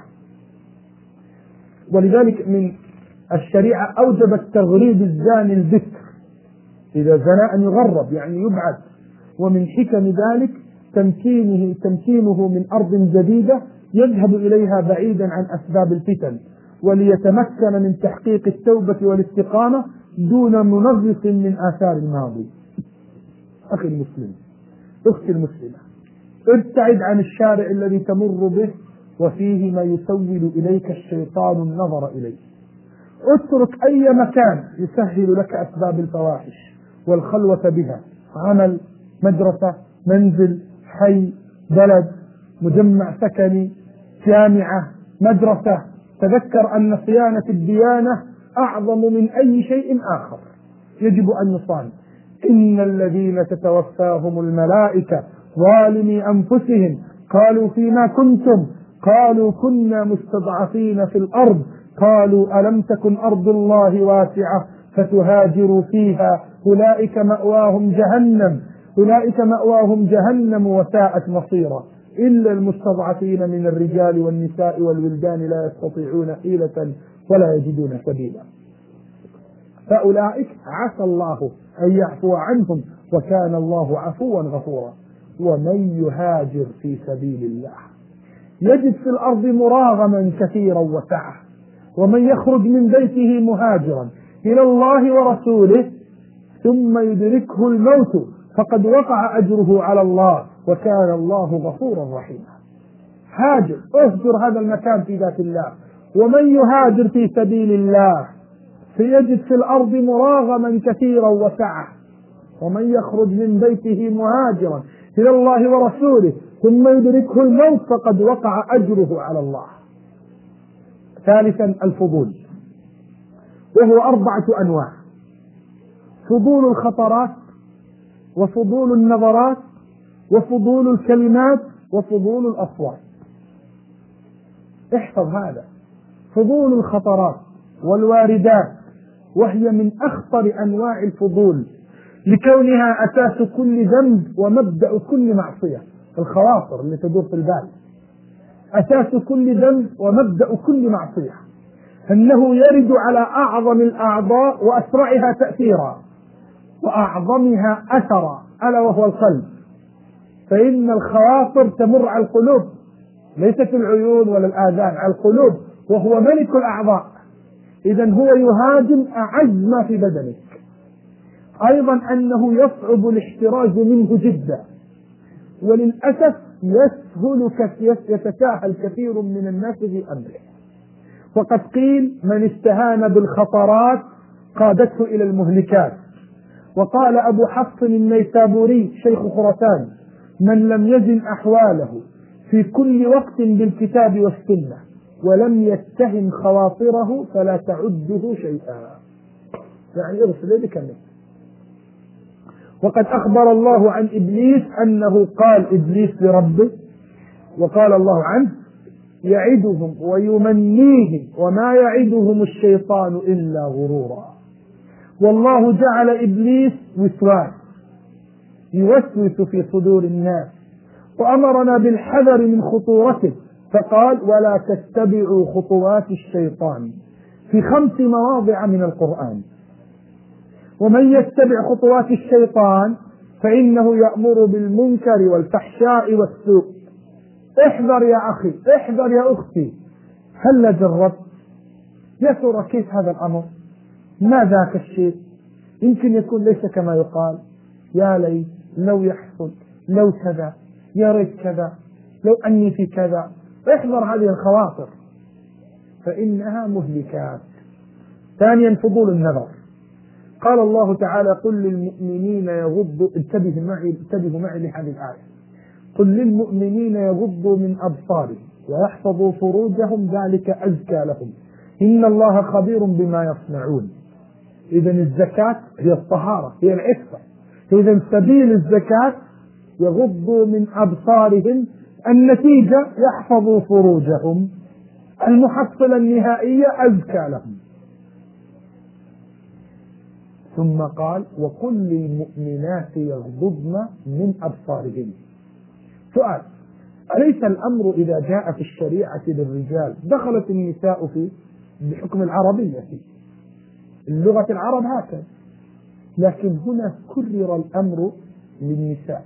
ولذلك من الشريعة أوجبت تغريب الزاني البكر إذا زنى أن يغرب يعني يبعد. ومن حكم ذلك تمكينه تمكينه من أرض جديدة يذهب إليها بعيدا عن أسباب الفتن، وليتمكن من تحقيق التوبة والاستقامة دون منغص من آثار الماضي. أخي المسلم، أختي المسلمة، ابتعد عن الشارع الذي تمر به وفيه ما يسول إليك الشيطان النظر إليه. اترك أي مكان يسهل لك أسباب الفواحش والخلوة بها، عمل، مدرسة، منزل، حي، بلد، مجمع سكني، جامعة، مدرسة. تذكر أن صيانة الديانة أعظم من أي شيء آخر، يجب أن نصان. إن الذين تتوفاهم الملائكة ظالمي أنفسهم قالوا فيما كنتم قالوا كنا مستضعفين في الأرض قالوا ألم تكن أرض الله واسعة فتهاجروا فيها أولئك مأواهم جهنم أولئك مأواهم جهنم وساءت مصيرا إلا المستضعفين من الرجال والنساء والولدان لا يستطيعون حيلة ولا يجدون سبيلا. فأولئك عسى الله أن يعفو عنهم وكان الله عفوا غفورا. ومن يهاجر في سبيل الله يجد في الأرض مراغما كثيرا وسعة. ومن يخرج من بيته مهاجرا إلى الله ورسوله ثم يدركه الموت فقد وقع أجره على الله وكان الله غفورا رحيما. هاجر، اهجر هذا المكان في ذات الله. ومن يهاجر في سبيل الله سيجد في الأرض مراغما كثيرا وسعة. ومن يخرج من بيته مهاجرا إلى الله ورسوله ثم يدركه الموت فقد وقع أجره على الله. ثالثا الفضول، وهو أربعة أنواع: فضول الخطرات، وفضول النظرات، وفضول الكلمات، وفضول الأصوات. احفظ هذا. فضول الخطرات والواردات وهي من أخطر أنواع الفضول، لكونها أساس كل ذنب ومبدأ كل معصية. الخواطر اللي تدور في البال أساس كل ذنب ومبدأ كل معصية، أنه يرد على أعظم الأعضاء وأسرعها تأثيرا وأعظمها أثرا، ألا وهو القلب. فإن الخواطر تمر على القلوب، ليست العيون ولا الآذان، على القلوب، وهو ملك الأعضاء. إذن هو يهاجم أعز ما في بدنك. أيضا أنه يصعب الاحتراز منه جدا، وللأسف يسهل يتساهل كثير من الناس في أمره. وقد قيل من استهان بالخطرات قادته إلى المهلكات. وقال أبو حفص النيسابوري شيخ خراسان: من لم يزن أحواله في كل وقت بالكتاب والسنة ولم يتهم خواطره فلا تعده شيئا. يعني ارسل ذلك منه. وقد أخبر الله عن إبليس أنه قال إبليس لربه، وقال الله عنه: يعدهم ويمنيهم وما يعدهم الشيطان إلا غرورا. والله جعل إبليس وسواس يوسوس في صدور الناس، وأمرنا بالحذر من خطورته، فقال: ولا تتبعوا خطوات الشيطان، في خمس مواضع من القرآن. ومن يتبع خطوات الشيطان فإنه يأمر بالمنكر والفحشاء والسوء. احذر يا أخي، احذر يا أختي، هل جربت؟ يا ترى كيف هذا الأمر؟ ما ذاك الشيء؟ يمكن يكون ليس كما يقال. يا ليت لو يحصل، لو كذا، يا ريت كذا، لو أني في كذا. احذر هذه الخواطر فإنها مهلكات. ثانيا فضول النظر. قال الله تعالى: قل للمؤمنين يغضوا، انتبهوا معي انتبهوا معي لهذه الآية: قل للمؤمنين يغضوا من أبصارهم ويحفظوا فروجهم ذلك أزكى لهم إن الله خبير بما يصنعون. إذن الزكاة هي الطهارة، هي العفة. إذن سبيل الزكاة يغضوا من أبصارهم، النتيجة يحفظوا فروجهم، المحصلة النهائية أزكى لهم. ثم قال: وقل للمؤمنات يغضضن من أبصارهن. سؤال: أليس الأمر إذا جاء في الشريعة للرجال دخلت النساء فيه بحكم العربية فيه؟ اللغة العرب هكذا، لكن هنا كرر الأمر للنساء،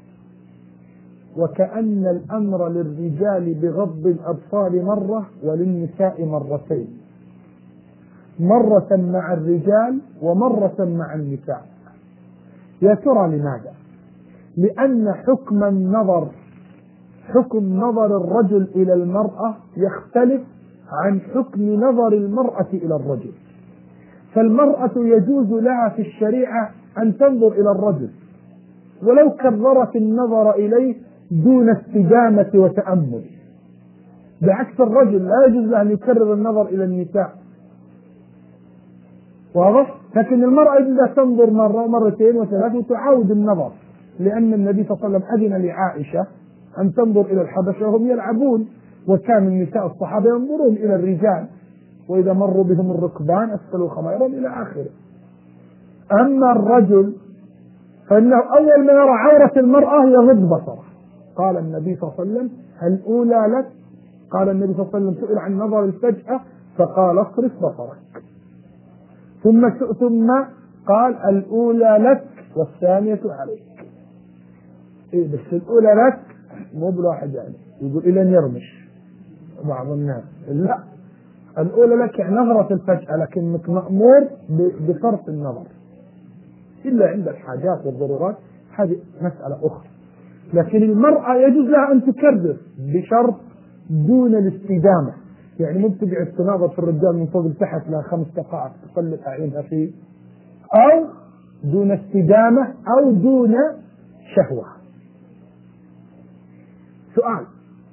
وكأن الأمر للرجال بغض الأبصار مرة وللنساء مرتين، مرة مع الرجال ومرة مع النساء. يا ترى لماذا؟ لأن حكم النظر، حكم نظر الرجل إلى المرأة يختلف عن حكم نظر المرأة إلى الرجل. فالمرأة يجوز لها في الشريعة أن تنظر إلى الرجل ولو كررت النظر إليه دون استدامة وتأمل، بعكس الرجل لا يجوز له أن يكرر النظر إلى النساء. واضح؟ لكن المرأة إذا تنظر مرة مرتين وثلاث وتعاود النظر، لأن النبي صلى الله عليه وسلم أذن لعائشة أن تنظر إلى الحبشة وهم يلعبون، وكان النساء الصحابة ينظرون إلى الرجال، وإذا مروا بهم الركبان أسفلوا خمائرهم إلى آخره. أما الرجل فإنه أول ما يرى عورة المرأة يغض بصره. قال النبي صلى الله عليه وسلم: هل أولى لك؟ قال النبي صلى الله عليه وسلم سئل عن نظر الفجأة فقال: اصرف بصرك. ثم ثم قال: الأولى لك والثانية عليك. إيه بس الأولى لك مو بواحد يعني يقول إلى أن يرمش بعض الناس، لا، الأولى لك يعني نظرة الفجأة، لكنك مأمور بصرف النظر إلا عند الحاجات والضرورات، هذه مسألة أخرى. لكن المرأة يجوز لها أن تكرر بشرط دون الاستدامة، يعني ممكن تقعد تناظر في الرجال من فوق لتحت لها خمس دقائق تقلب أعينها فيه، أو دون استدامة أو دون شهوة. سؤال: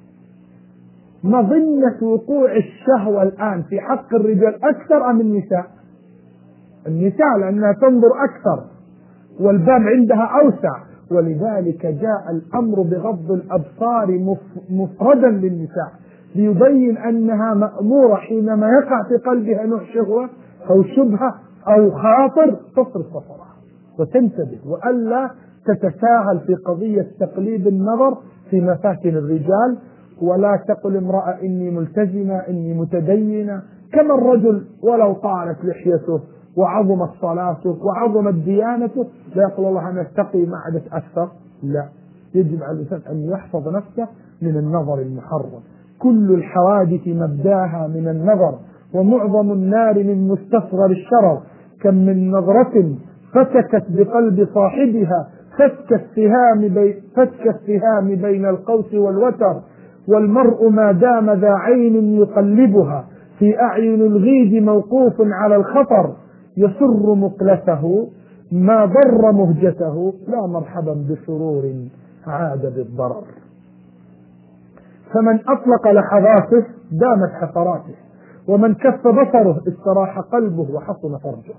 مظنة وقوع الشهوة الآن في حق الرجال أكثر أم النساء؟ النساء لأنها تنظر أكثر والباب عندها أوسع، ولذلك جاء الأمر بغض الأبصار مفردا للنساء ليبين أنها مأمورة حينما يقع في قلبها نوع شهوة أو شبهة أو خاطر تصرف بصرها. وتنتبه، وألا تتساهل في قضية تقليد النظر في مفاتن الرجال، ولا تقل امرأة إني ملتزمة إني متدينة، كما الرجل ولو طالت لحيته وعظمت صلاته وعظمت ديانته لا يقول الله أنا أتقي ما عاد أتأثر. لا، يجب على الإنسان أن يحفظ نفسه من النظر المحرم. كل الحوادث مبداها من النظر، ومعظم النار من مستصغر الشرر. كم من نظرة فتكت بقلب صاحبها فك السهام بين, فك السهام بين القوس والوتر، والمرء ما دام ذا عين يقلبها في أعين الغيد موقوف على الخطر، يسر مقلته ما ضر مهجته لا مرحبا بسرور عاد بالضرر. فمن أطلق لحظاته دامت حسراته، ومن كف بصره استراح قلبه وحصن فرجه.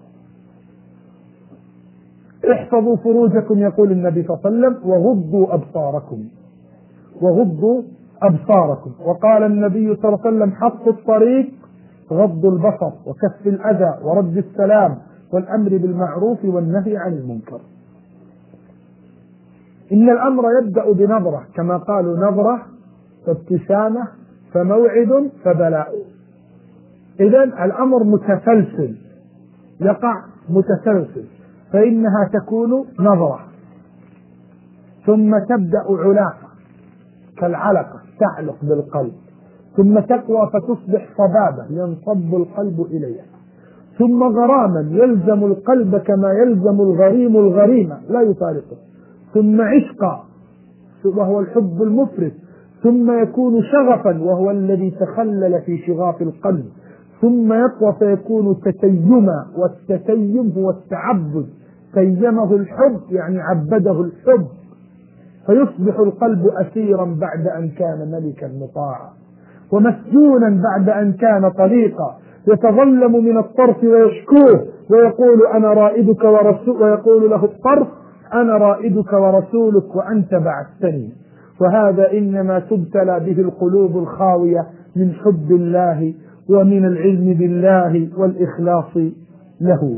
احفظوا فروجكم يقول النبي صلى الله عليه وسلم وغضوا أبصاركم وغضوا أبصاركم. وقال النبي صلى الله عليه وسلم حق الطريق غض البصر وكف الأذى ورد السلام والأمر بالمعروف والنهي عن المنكر. إن الأمر يبدأ بنظرة، كما قالوا نظرة فابتسامة فموعد فبلاء. إذن الأمر متسلسل يقع متسلسل، فإنها تكون نظرة ثم تبدأ علاقة كالعلقة تعلق بالقلب، ثم تقوى فتصبح صبابة ينصب القلب إليها، ثم غراما يلزم القلب كما يلزم الغريم الغريمة لا يفارقه، ثم عشقا وهو الحب المفرط، ثم يكون شغفا وهو الذي تخلل في شغاف القلب، ثم يقوى فيكون تتيما، والتتيم هو التعبد، تيمه الحب يعني عبده الحب، فيصبح القلب أسيرا بعد أن كان ملكا مطاعا، ومسجونا بعد أن كان طليقا، يتظلم من الطرف ويشكوه ويقول أنا رائدك ورسول، ويقول له الطرف أنا رائدك ورسولك وأنت بعثتني. وهذا إنما تبتلى به القلوب الخاوية من حب الله ومن العلم بالله والإخلاص له.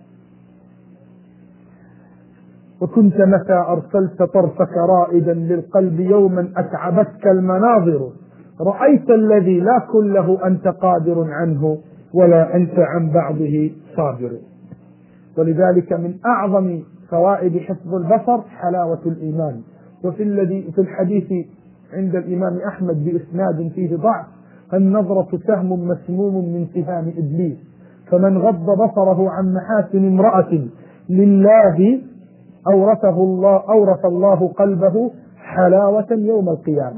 وكنت متى أرسلت طرفك رائدا للقلب يوما أتعبتك المناظر، رأيت الذي لا كله أنت قادر عنه ولا أنت عن بعضه صابر. ولذلك من أعظم فوائد حفظ البصر حلاوة الإيمان. وفي الذي في الحديث عند الإمام أحمد بإسناد فيه ضعف النظرة سهم مسموم من سهام إبليس، فمن غض بصره عن محاسن امرأة لله أورثه الله أورث الله قلبه حلاوة يوم القيامة.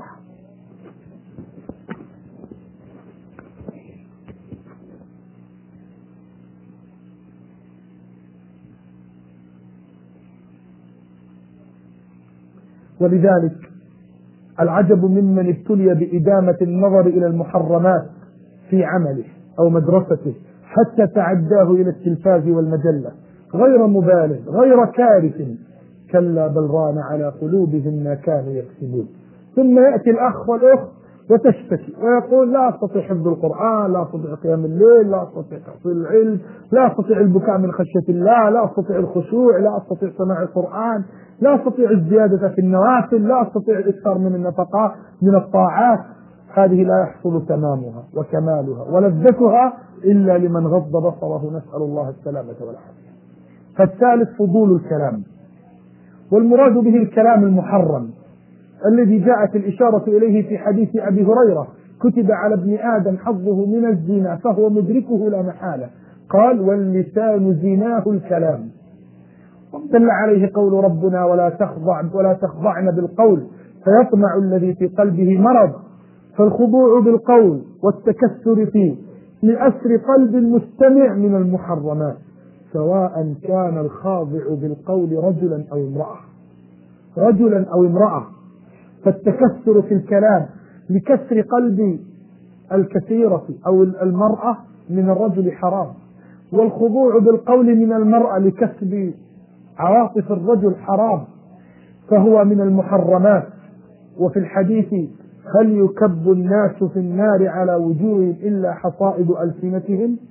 ولذلك العجب ممن ابتلي بإدامة النظر إلى المحرمات في عمله أو مدرسته حتى تعداه إلى التلفاز والمجلة، غير مبالغ غير كارث، كلا بل ران على قلوبهم ما كانوا يكسبون. ثم يأتي الأخ والأخت وتشتكي ويقول لا أستطيع حفظ القرآن، لا أستطيع قيام الليل، لا أستطيع تحصيل العلم، لا أستطيع البكاء من خشية الله، لا أستطيع الخشوع، لا أستطيع سماع القرآن، لا أستطيع الزيادة في النوافل، لا أستطيع الإكثار من النفقات من الطاعات. هذه لا يحصل تمامها وكمالها ولذتها إلا لمن غض بصره، نسأل الله السلامة والعافية. فالثالث فضول الكلام، والمراد به الكلام المحرم الذي جاءت الإشارة إليه في حديث أبي هريرة كتب على ابن آدم حظه من الزنا فهو مدركه لا محالة، قال واللسان زناه الكلام. دل عليه قول ربنا ولا تخضع ولا تخضعن بالقول فيطمع الذي في قلبه مرض. فالخضوع بالقول والتكسر فيه لأسر قلب المستمع من المحرمات، سواء كان الخاضع بالقول رجلا أو امرأة رجلا أو امرأة فالتكسر في الكلام لكسر قلب الكثيرة أو المرأة من الرجل حرام، والخضوع بالقول من المرأة لكسب عواطف الرجل حرام، فهو من المحرمات. وفي الحديث هل يكب الناس في النار على وجوههم إلا حصائد ألسنتهم،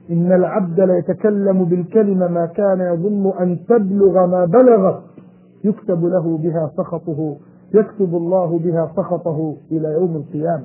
إن العبد ليتكلم بالكلمة ما كان يظن أن تبلغ ما بلغت يكتب له بها سخطه يكتب الله بها سخطه إلى يوم القيامة.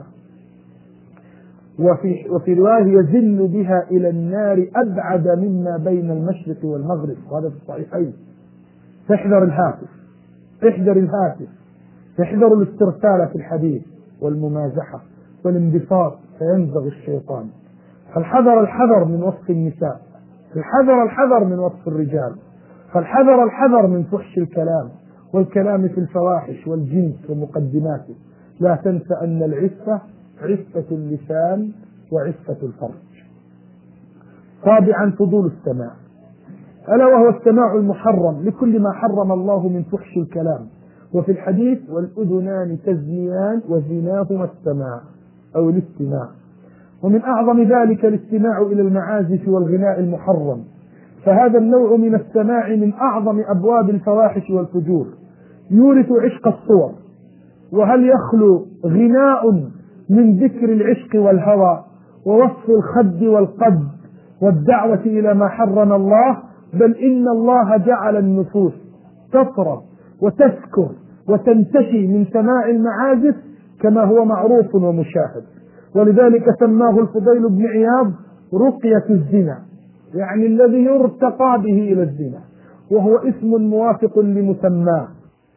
وفي, وفي رواية يزل بها إلى النار أبعد مما بين المشرق والمغرب، وهذا في الصحيحين. تحذر الهاتف، احذر الهاتف، احذر الاسترسال في الحديث والممازحة والانبساط فينزغ الشيطان. فالحذر الحذر من وصف النساء، الحذر الحذر من وصف الرجال، فالحذر الحذر من فحش الكلام والكلام في الفواحش والجنس ومقدماته. لا تنسى أن العفة عفة اللسان وعفة الفرج. رابعا فضول السماع، ألا وهو السماع المحرم لكل ما حرم الله من فحش الكلام. وفي الحديث والأذنان تزنيان وزناهما السماع أو الاستماع. ومن أعظم ذلك الاستماع إلى المعازف والغناء المحرم، فهذا النوع من السماع من أعظم أبواب الفواحش والفجور، يورث عشق الصور. وهل يخلو غناء من ذكر العشق والهوى ووصف الخد والقد والدعوة إلى ما حرم الله؟ بل إن الله جعل النفوس تطرب وتسكر وتنتشي من سماع المعازف كما هو معروف ومشاهد. ولذلك سماه الفضيل بن عياض رقية الزنا، يعني الذي يرتقى به إلى الزنا، وهو اسم موافق لمسماه.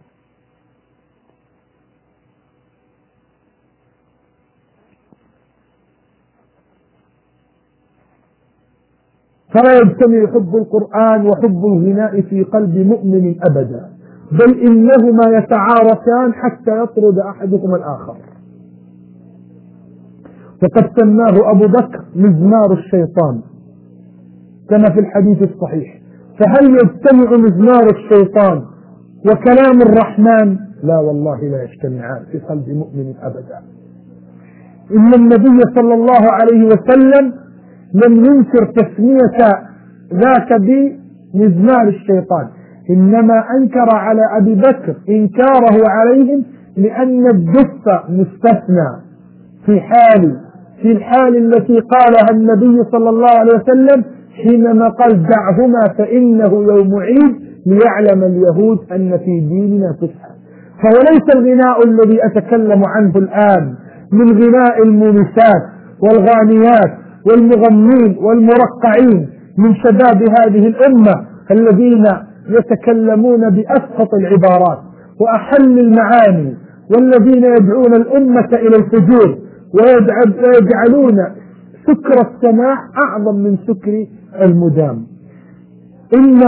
فلا يجتمع حب القرآن وحب الغناء في قلب مؤمن أبدا، بل إنهما يتعارفان حتى يطرد أحدهما الآخر. وقد سماه أبو بكر مزمار الشيطان كما في الحديث الصحيح. فهل يجتمع مزمار الشيطان وكلام الرحمن؟ لا والله لا يجتمعان في قلب مؤمن أبدا. إن النبي صلى الله عليه وسلم لم ينكر تسمية ذاك بمزمار الشيطان، إنما أنكر على أبي بكر إنكاره عليهم لأن الدف مستثنى في حال في الحال التي قالها النبي صلى الله عليه وسلم حينما قال دعهما فإنه يوم عيد ليعلم اليهود أن في ديننا فسحة. فهو ليس الغناء الذي أتكلم عنه الآن من غناء المونسات والغانيات والمغنين والمرقعين من شباب هذه الأمة الذين يتكلمون بأسخط العبارات وأحل المعاني، والذين يدعون الأمة إلى الفجور ويجعلون سكر السماع أعظم من سكر المدام. إن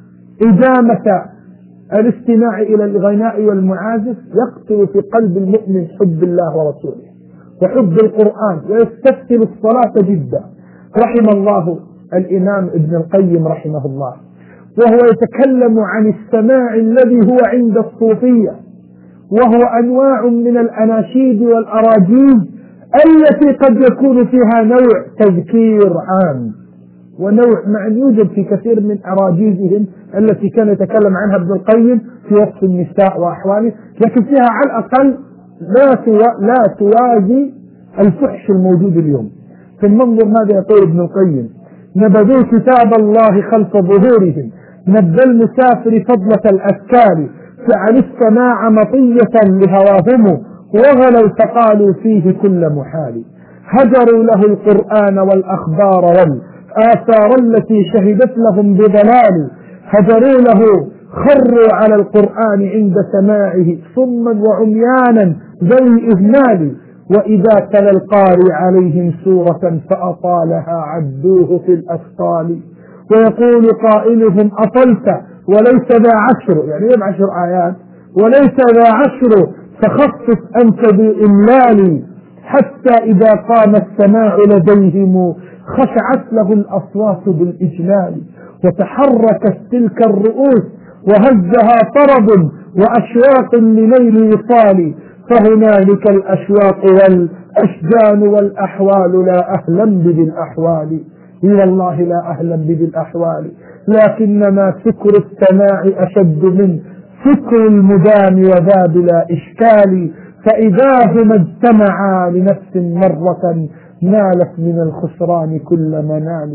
إدامة الاستماع إلى الغناء والمعازف يقتل في قلب المؤمن حب الله ورسوله وحب القرآن ويستثقل الصلاة جدا. رحم الله الإمام ابن القيم رحمه الله وهو يتكلم عن السماع الذي هو عند الصوفية، وهو أنواع من الأناشيد والأراجيز التي قد يكون فيها نوع تذكير عام ونوع مع يوجد في كثير من أراجيزهم التي كان يتكلم عنها ابن القيم في وصف النساء وأحواله، لكن فيها على الأقل لا لا توازي الفحش الموجود اليوم. في المنظر ماذا يقول ابن القيم؟ نبذوا كتاب الله خلف ظهورهم، نبذ المسافر فضلة الأسكار، فعلوا السماع مطية لهواهم، وغلوا فقالوا فيه كل محال. هجروا له القرآن والأخبار والآثار التي شهدت لهم بضلال، هجروا له خروا على القرآن عند سماعه صما وعميانا ذوي إهمال، وإذا تلا القارئ عليهم سورة فأطالها عدوه في الأسطال. ويقول قائلهم أطلت وليس ذا عشر، يعني يبقى عشر آيات وليس ذا عشر فخفف أنت بإملال، حتى إذا قام السماع لديهم خشعت له الأصوات بالإجلال، وتحركت تلك الرؤوس وهزها طرب وأشواق لنيل وصال، فهنالك الأشواق والأشجان والأحوال لا أهلا بذي الأحوال، والله لا أهلا بذي الأحوال، لكنما سكر السماع أشد من سكر المدام وذا بلا إشكال، فإذا هما اجتمعا لنفس مرة نالت من الخسران كل منال.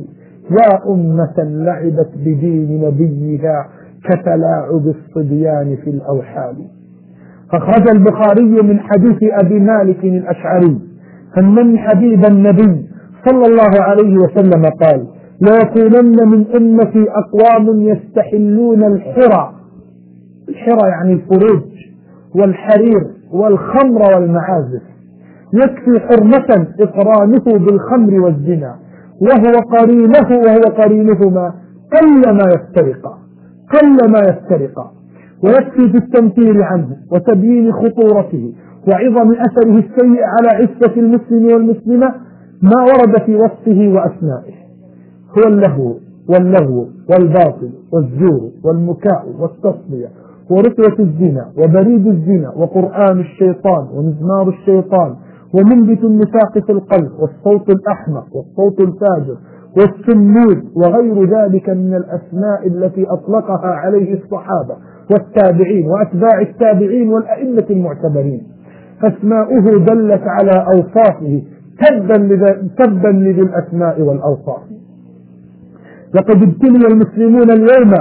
يا أمة لعبت بدين نبيها كتلاعب الصبيان في الأوحال. فخرج البخاري من حديث أبي مالك الأشعري أن حبيب النبي صلى الله عليه وسلم قال: لا يكونن من أمتي أقوام يستحلون الحرى، الحرى يعني الفروج والحرير والخمر والمعازف، يكفي حرمة إقرانه بالخمر والزنا وهو قرينه وهو قرينهما قلما يفترقا قلما يفترقا ويكفي في التنفير عنه وتبيين خطورته وعظم أثره السيء على عفة المسلم والمسلمة ما ورد في وصفه وأسمائه، هو اللهو واللغو والباطل والزور والمكاء والتصفية ورتوة الزنا وبريد الزنا وقرآن الشيطان ومزمار الشيطان ومنبت النفاق في القلب والصوت الأحمق والصوت الفاجر والسمود وغير ذلك من الأسماء التي أطلقها عليه الصحابة والتابعين وأتباع التابعين والأئمة المعتبرين. أسماؤه دلت على أوصافه تبا لذي الأسماء والأوصاف. لقد ابتلي المسلمون اليوم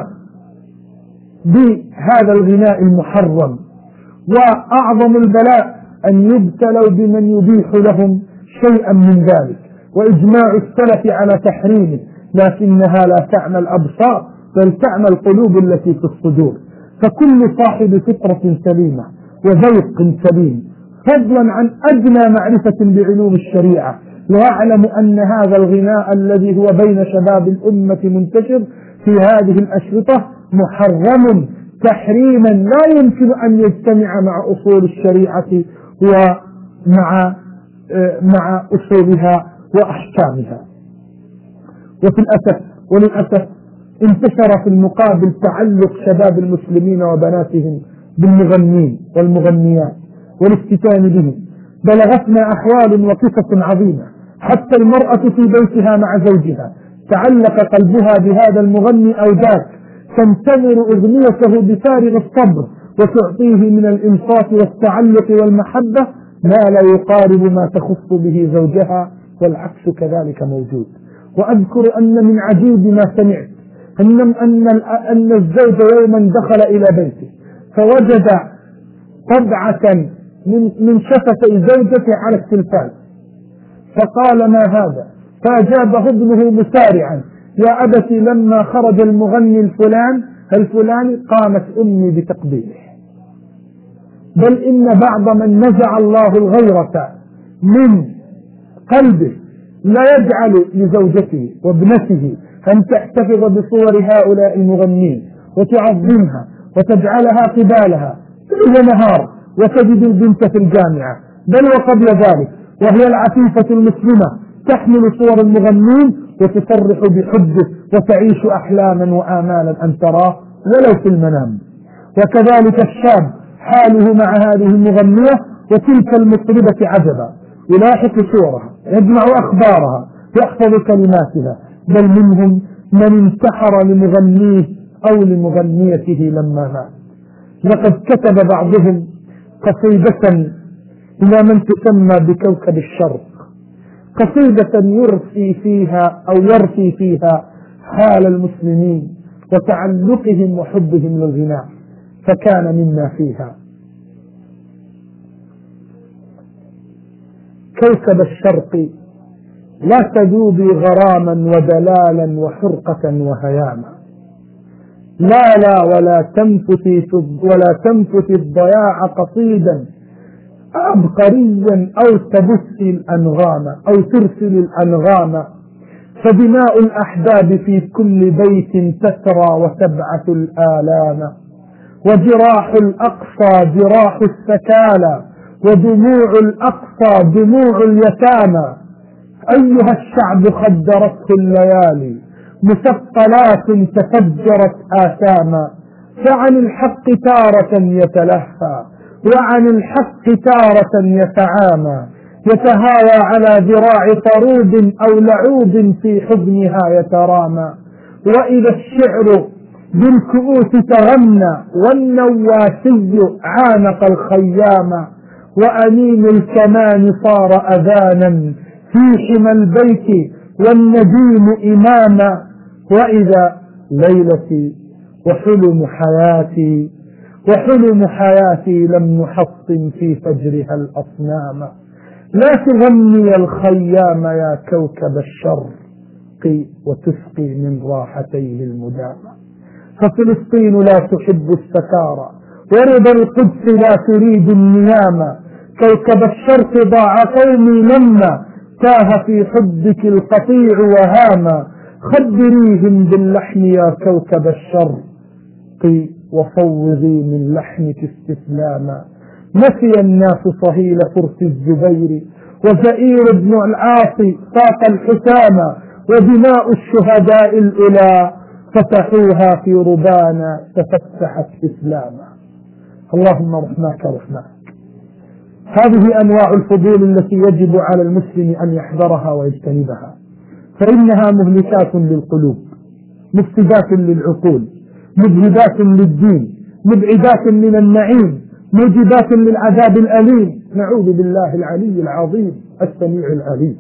بهذا الغناء المحرم، وأعظم البلاء أن يبتلوا بمن يبيح لهم شيئا من ذلك، وإجماع السلف على تحريمه، لكنها لا تعمى الأبصار بل تعمى القلوب التي في الصدور. فكل صاحب فطرة سليمة وذوق سليم فضلا عن أدنى معرفة بعلوم الشريعة ويعلم أن هذا الغناء الذي هو بين شباب الأمة منتشر في هذه الأشرطة محرم تحريما لا يمكن أن يجتمع مع أصول الشريعة ومع مع أصولها وأحكامها. وفي الأسف وللأسف انتشر في المقابل تعلق شباب المسلمين وبناتهم بالمغنين والمغنيات والافتتان بهم. بلغتنا أحوال وقصص عظيمة حتى المرأة في بيتها مع زوجها تعلق قلبها بهذا المغني أو ذاك تنتظر أغنيته بفارغ الصبر وتعطيه من الإنصات والتعلق والمحبة ما لا يقارب ما تخص به زوجها، والعكس كذلك موجود. وأذكر أن من عجيب ما سمعت أن, أن, أن الزوج يوما دخل إلى بيته فوجد طبعة من, من شفتي زوجته على التلفاز، فقال: ما هذا؟ فأجابه ابنه مسارعا: يا أبتي لما خرج المغني الفلان الفلاني قامت أمي بتقبيله. بل إن بعض من نزع الله الغيرة من قلبه لا يجعل لزوجته وابنته أن تحتفظ بصور هؤلاء المغنين وتعظمها وتجعلها قبالها ليل نهار، وتجد البنت في الجامعة بل وقبل ذلك وهي العفيفة المسلمة تحمل صور المغنين وتصرح بحبه وتعيش أحلاما وآمالا أن تراه ولو في المنام. وكذلك الشاب حاله مع هذه المغنية وتلك المطربة عجبا، يلاحق صورها يجمع أخبارها يحفظ كلماتها، بل منهم من انتحر لمغنيه أو لمغنيته لما مات. لقد كتب بعضهم قصيدة إلى من تسمى بكوكب الشرق، قصيدة يرثي فيها أو يرثي فيها حال المسلمين وتعلقهم وحبهم للغناء، فكان مما فيها: كوكب الشرق لا تذوبي غراما ودلالا وحرقة وهياما، لا لا ولا تنفتي ولا تنفتي الضياع قصيدا عبقريا أو تبثي الأنغام أو ترسل الأنغام، فدماء الأحباب في كل بيت تسرى وتبعث الآلام، وجراح الأقصى جراح السكالى ودموع الأقصى دموع اليتامى. أيها الشعب خدرته الليالي مثقلات تفجرت آثاما، فعن الحق تارة يتلهى وعن الحق تارة يتعامى، يتهاوى على ذراع طروب أو لعوب في حضنها يترامى. وإذا الشعر بالكؤوس تغنى والنواسي عانق الخيام، وأنين الكمان صار أذانا في حمى البيت والنديم إماما، وإذا ليلتي وحلم حياتي وحلم حياتي لم نحطم في فجرها الأصنام. لا تغني الخيام يا كوكب الشرق وتسقي من راحتيه المدامة، ففلسطين لا تحب السكارى ورضا القدس لا تريد النيام. كوكب الشرق ضاع قومي لما تاه في حبك القطيع وهاما. خبريهم باللحن يا كوكب الشرق وفوضي من لحنك استسلاما. نسي الناس صهيل فرس الزبير وزئير بن العاصي ساق الحسامة، ودماء الشهداء الأولى فتحوها في ربانا تفتحت إسلاما. اللهم رحماك رحماك. هذه أنواع الفضول التي يجب على المسلم أن يحذرها ويجتنبها، فإنها مهلكات للقلوب، مفسدات للعقول، مذهبات للدين، مبعدات من النعيم، موجبات للعذاب الأليم. نعوذ بالله العلي العظيم السميع العليم.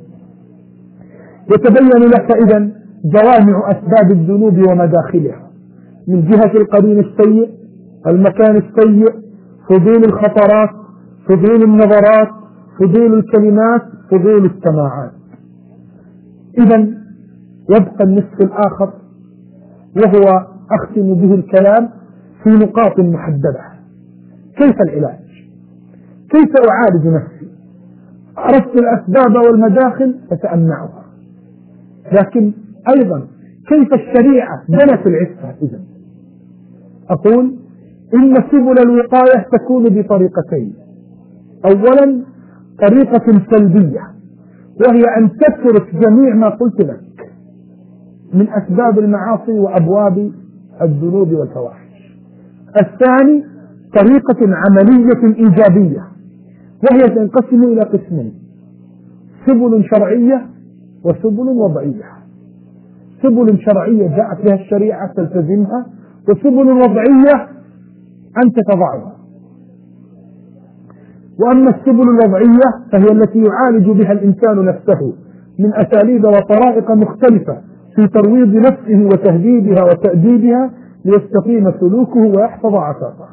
يتبين لك إذن جوامع أسباب الذنوب ومداخلها، من جهة القرين السيء، المكان السيء، فضول الخطرات، فضول النظرات، فضول الكلمات، فضول السماعات. إذن يبقى النصف الآخر وهو أختم به الكلام في نقاط محددة. كيف العلاج؟ كيف أعالج نفسي؟ عرفت الأسباب والمداخل فسأمنعها، لكن أيضا كيف الشريعة بنت العفة؟ إذن أقول إن سبل الوقاية تكون بطريقتين. أولا طريقة سلبية، وهي أن تترك جميع ما قلت لك من أسباب المعاصي وأبواب الذنوب والفواحش. الثاني طريقة عملية إيجابية، وهي تنقسم إلى قسمين: سبل شرعية وسبل وضعية. سبل شرعية جاءت بها الشريعة تلتزمها، وسبل وضعية أنت تضعها. وأما السبل الوضعية فهي التي يعالج بها الإنسان نفسه من أساليب وطرائق مختلفة في ترويض نفسه وتهذيبها وتأديبها ليستقيم سلوكه ويحفظ عفافه.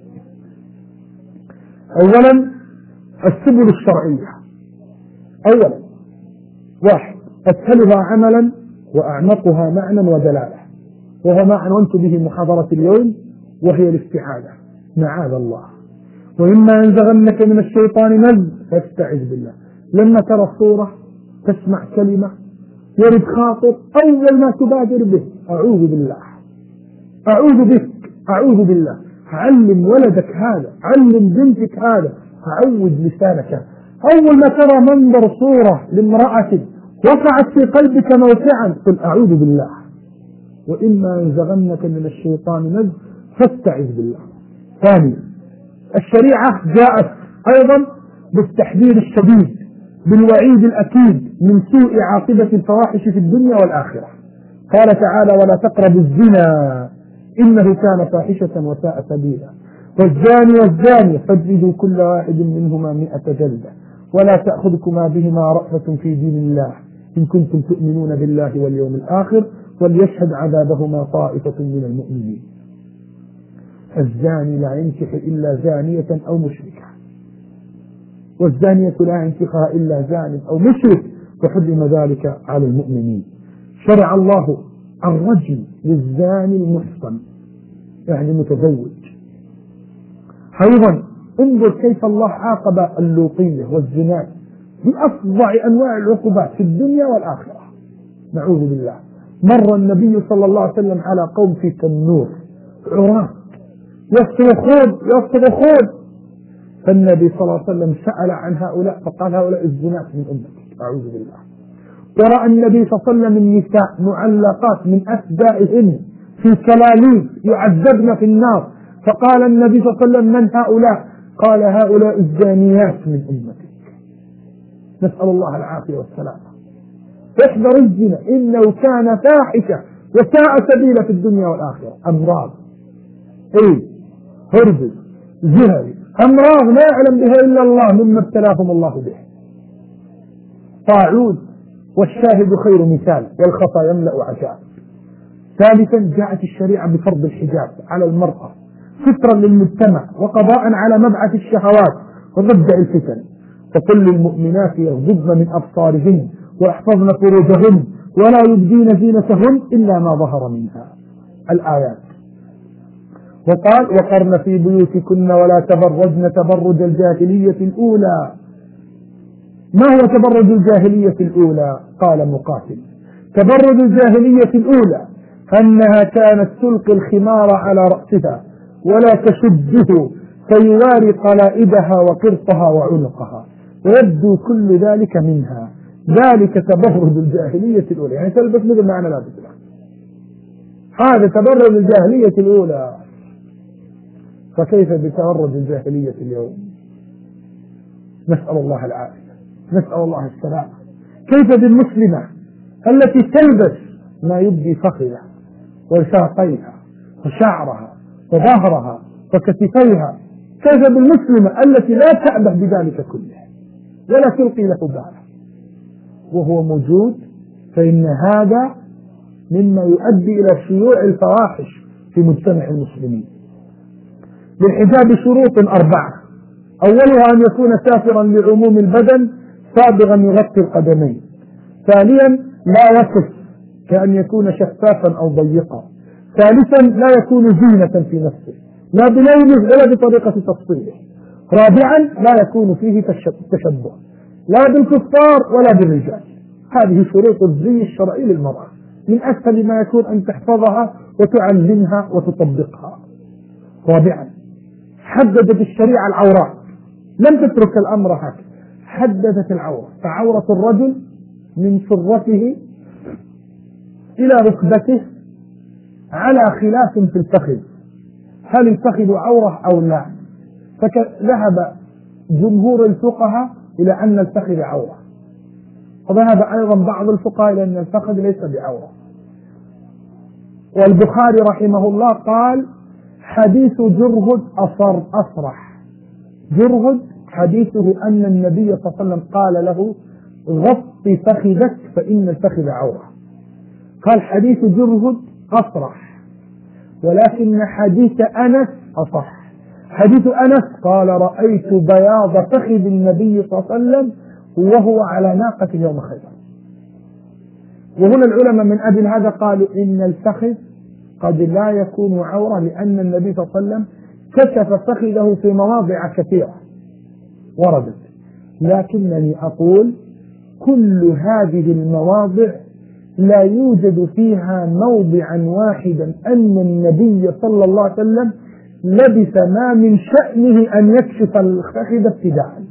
أولا السبل الشرعية. أولا واحد أسهلها عملا وأعمقها معنى ودلالة، وهو ما عنونت به محاضرة اليوم، وهي الاستعاذة، معاذ الله. وإما ينزغنك من الشيطان نزغ فاستعذ بالله. لما ترى الصورة، تسمع كلمة، يرد خاطر، أول ما تبادر به أعوذ بالله، أعوذ بك، أعوذ بالله. علم ولدك هذا، علم بنتك هذا، عود لسانك. أول ما ترى منظر صورة لامرأة وقعت في قلبك موقعا قل أعوذ بالله. وإما ينزغنك من الشيطان نزغ فاستعذ بالله. ثانيا الشريعة جاءت أيضا بالتحذير الشديد، بالوعيد الأكيد من سوء عاقبة الفواحش في الدنيا والآخرة. قال تعالى: ولا تقربوا الزنا إنه كان فاحشة وساء سبيلا، والزاني والزانية فاجلدوا كل واحد منهما مئة جلدة، ولا تأخذكما بهما رأفة في دين الله إن كنتم تؤمنون بالله واليوم الآخر، وليشهد عذابهما طائفة من المؤمنين. الزاني لا ينكح إلا زانية أو مشركة، والزانية لا ينكحها إلا زان أو مشرك، وحرم ذلك على المؤمنين. شرع الله الرجم للزاني المحصن، يعني متزوج. أيضا انظر كيف الله عاقب اللوطية والزنا بأفظع أنواع العقوبات في الدنيا والآخرة، نعوذ بالله. مر النبي صلى الله عليه وسلم على قوم في تنور عراة يصرخون يصرخون، فالنبي صلى الله عليه وسلم سأل عن هؤلاء فقال: هؤلاء الزناة من أمتك، أعوذ بالله. ورأى النبي صلى الله عليه وسلم النساء معلقات من أسدائهن في كلاليب يعذبن في النار، فقال النبي صلى الله عليه وسلم: من هؤلاء؟ قال: هؤلاء الزانيات من أمتك. نسأل الله العافية والسلامة. احذر الزنا إنه كان فاحشة وساء سبيلا في الدنيا والآخرة. أمراض، اي هربل، زهري، أمراض لا يعلم بها إلا الله، مما ابتلاهم الله به. طاعون، والشاهد خير مثال والخطا يملأ عجاب. ثالثا جاءت الشريعة بفرض الحجاب على المرأة سترا للمجتمع وقضاء على مبعث الشهوات ومبدأ الفتن. فكل المؤمنات يغضضن من أبصارهن ويحفظن فروجهن ولا يبدين زينتهن إلا ما ظهر منها الآيات. وقال وقرن في بيوتكن ولا تبرجن تبرج الجاهلية الأولى. ما هو تبرج الجاهلية الأولى؟ قال مقاتل تبرج الجاهلية الأولى أنها كانت تلقي الخمار على رأسها ولا تشده فيواري قلائدها وقرطها وعنقها ويبدو كل ذلك منها. ذلك تبرج الجاهلية الأولى، يعني تلبس مثل ما أنا لابس الآن. هذا تبرج الجاهلية الأولى، فكيف بتبرج الجاهلية اليوم؟ نسأل الله العافية، نسأل الله السلامة. كيف بالمسلمة التي تلبس ما يبدي فخذها وساقيها وشعرها وظهرها وكتفيها؟ كيف بالمسلمة التي لا تعبه بذلك كله ولا تلقي له باله وهو موجود؟ فإن هذا مما يؤدي إلى شيوع الفواحش في مجتمع المسلمين. للحجاب شروط أربعة: أولها أن يكون سافرا لعموم البدن سابغا يغطي القدمين. ثانيا لا يصف كأن يكون شفافا أو ضيقا. ثالثا لا يكون زينة في نفسه لا بلونه ولا بطريقة تفصيله. رابعا لا يكون فيه تشبه لا بالكفار ولا بالرجال. هذه شروط الزي الشرعي للمرأة، من أسهل ما يكون أن تحفظها وتعلمها وتطبقها. رابعا حددت الشريعة العورات، لم تترك الأمر هكذا، حددت العورة. فعورة الرجل من سرته إلى ركبته على خلاف في الفخذ، هل الفخذ عورة أو لا؟ فذهب جمهور الفقهاء إلى أن الفخذ عورة، وذهب أيضا بعض الفقهاء إلى أن الفخذ ليس بعورة. والبخاري رحمه الله قال حديث جرهد أصر أصرح. جرهد حديثه أن النبي صلى الله عليه وسلم قال له غطي فخذك فإن الفخذ عورة. قال حديث جرهد أصرح، ولكن حديث أنس أصح. حديث أنس قال رأيت بياض فخذ النبي صلى الله عليه وسلم وهو على ناقة يوم خيبر. وهنا العلماء من أجل هذا قالوا إن الفخذ قد لا يكون عورة، لأن النبي صلى الله عليه وسلم كشف فخذه في مواضع كثيرة وردت. لكنني أقول كل هذه المواضع لا يوجد فيها موضعا واحدا أن النبي صلى الله عليه وسلم لبس ما من شأنه أن يكشف الفخذ ابتداء.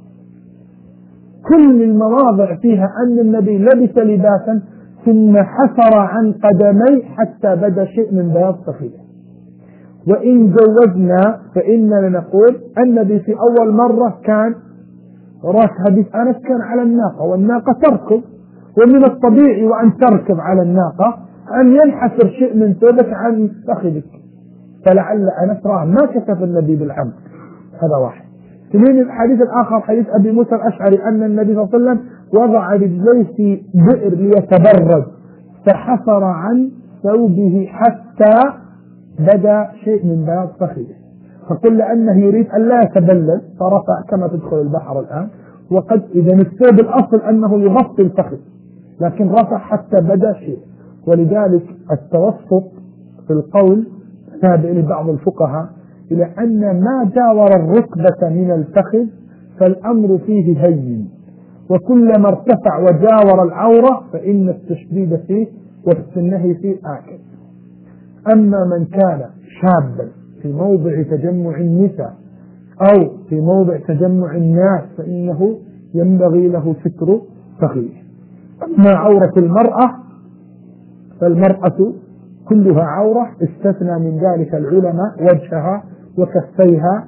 كل المواضع فيها أن النبي لبس لباسا ثم حفر عن قدمي حتى بدا شيء من بياض فخذه. وإن جوزنا فإننا نقول النبي في أول مرة كان راس حديث أنس كان على الناقة، والناقة تركض، ومن الطبيعي وأن تركب على الناقة أن ينحسر شيء من ثوبك عن فخذك، فلعل أنس راه ما كشف النبي بالعمد. هذا واحد. اثنين الحديث الآخر حديث أبي موسى الأشعري أن النبي صلى الله عليه وسلم وضع رجليه في بئر ليتبرد فحفر عن ثوبه حتى بدا شيء من بياض فخذه، فقل أنه يريد أن لا يتبلد فرفع كما تدخل البحر الآن. وقد إذا الثوب الأصل أنه يغطي الفخذ، لكن رفع حتى بدا شيء. ولذلك التوسط في القول تابع لبعض الفقهاء إلى أن ما جاور الركبة من الفخذ فالأمر فيه هين، وكلما ارتفع وجاور العورة فإن التشديد فيه والنهي فيه آكد. أما من كان شابا في موضع تجمع النساء أو في موضع تجمع الناس فإنه ينبغي له ستر فخذه. أما عورة المرأة فالمرأة كلها عورة، استثنى من ذلك العلماء وجهها وكفيها،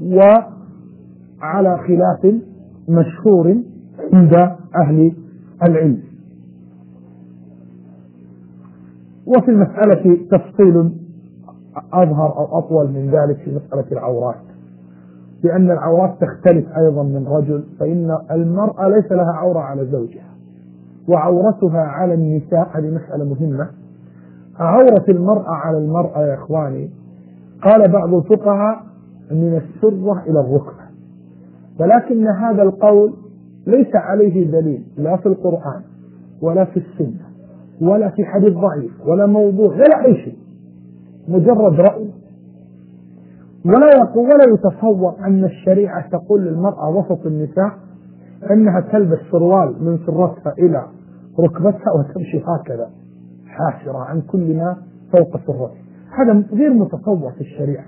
وعلى خلاف مشهور عند أهل العلم. وفي المسألة تفصيل أظهر أو أطول من ذلك في مسألة العورات، لأن العورات تختلف أيضا من رجل، فإن المرأة ليس لها عورة على زوجها وعورتها على النساء، هذه مسألة مهمة. عورة المرأة على المرأة يا إخواني، قال بعض الفقهاء من السرة إلى الركبة، ولكن هذا القول ليس عليه دليل لا في القرآن ولا في السنة ولا في حديث ضعيف ولا موضوع ولا أي شيء، مجرد رأي. ولا يقول ولا يتصور أن الشريعة تقول للمرأة وسط النساء أنها تلبس سروال من سرتها إلى ركبتها وتمشي هكذا حاشرة عن كل ما فوق سرتها، هذا غير متصور في الشريعة.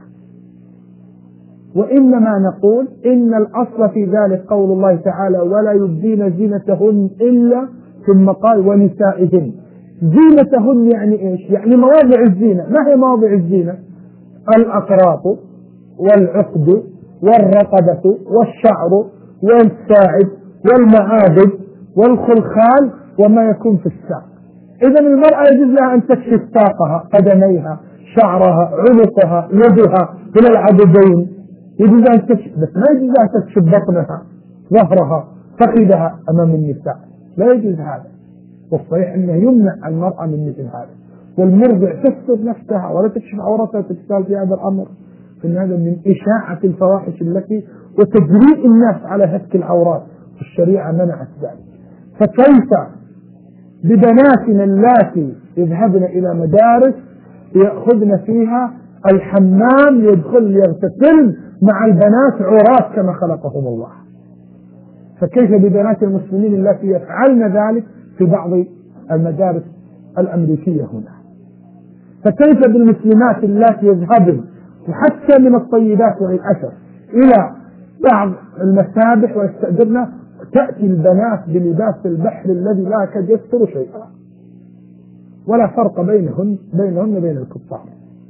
وإنما نقول إن الأصل في ذلك قول الله تعالى ولا يبدين زينتهن إلا، ثم قال ونسائهن. زينتهن يعني إيش؟ يعني مواضع الزينة. ما هي مواضع الزينة؟ الأقراط والعقد والرقبة والشعر والساعد والمعابد والخلخال وما يكون في الساق. إذا المرأة يجوز لها أن تكشف ساقها، قدميها، شعرها، عنقها، يدها إلى العضدين، يجوز أن تكشف، بس ما يجوز لها تكشف بطنها، ظهرها، فخذها أمام النساء، لا يجوز هذا. والصحيح أنه يمنع المرأة من مثل هذا. والمرضع تستر نفسها ولا تكشف عورتها تتسال في هذا الأمر، فإن هذا من إشاعة الفواحش التي وتجريء الناس على هتك العورات، الشريعة منعت ذلك. فكيف ببناتنا اللاتي يذهبن إلى مدارس يأخذن فيها الحمام يدخل يغتسل مع البنات عورات كما خلقهم الله؟ فكيف ببنات المسلمين اللاتي يفعلن ذلك في بعض المدارس الأمريكية هنا؟ فكيف بالمسلمات اللاتي يذهبن وحتى من الطيبات وللأسف إلى بعض المسابح ويستأجرن، تأتي البنات بلباس البحر الذي لا يكاد يستر شيئا، ولا فرق بينهن بينهن وبين الكفار.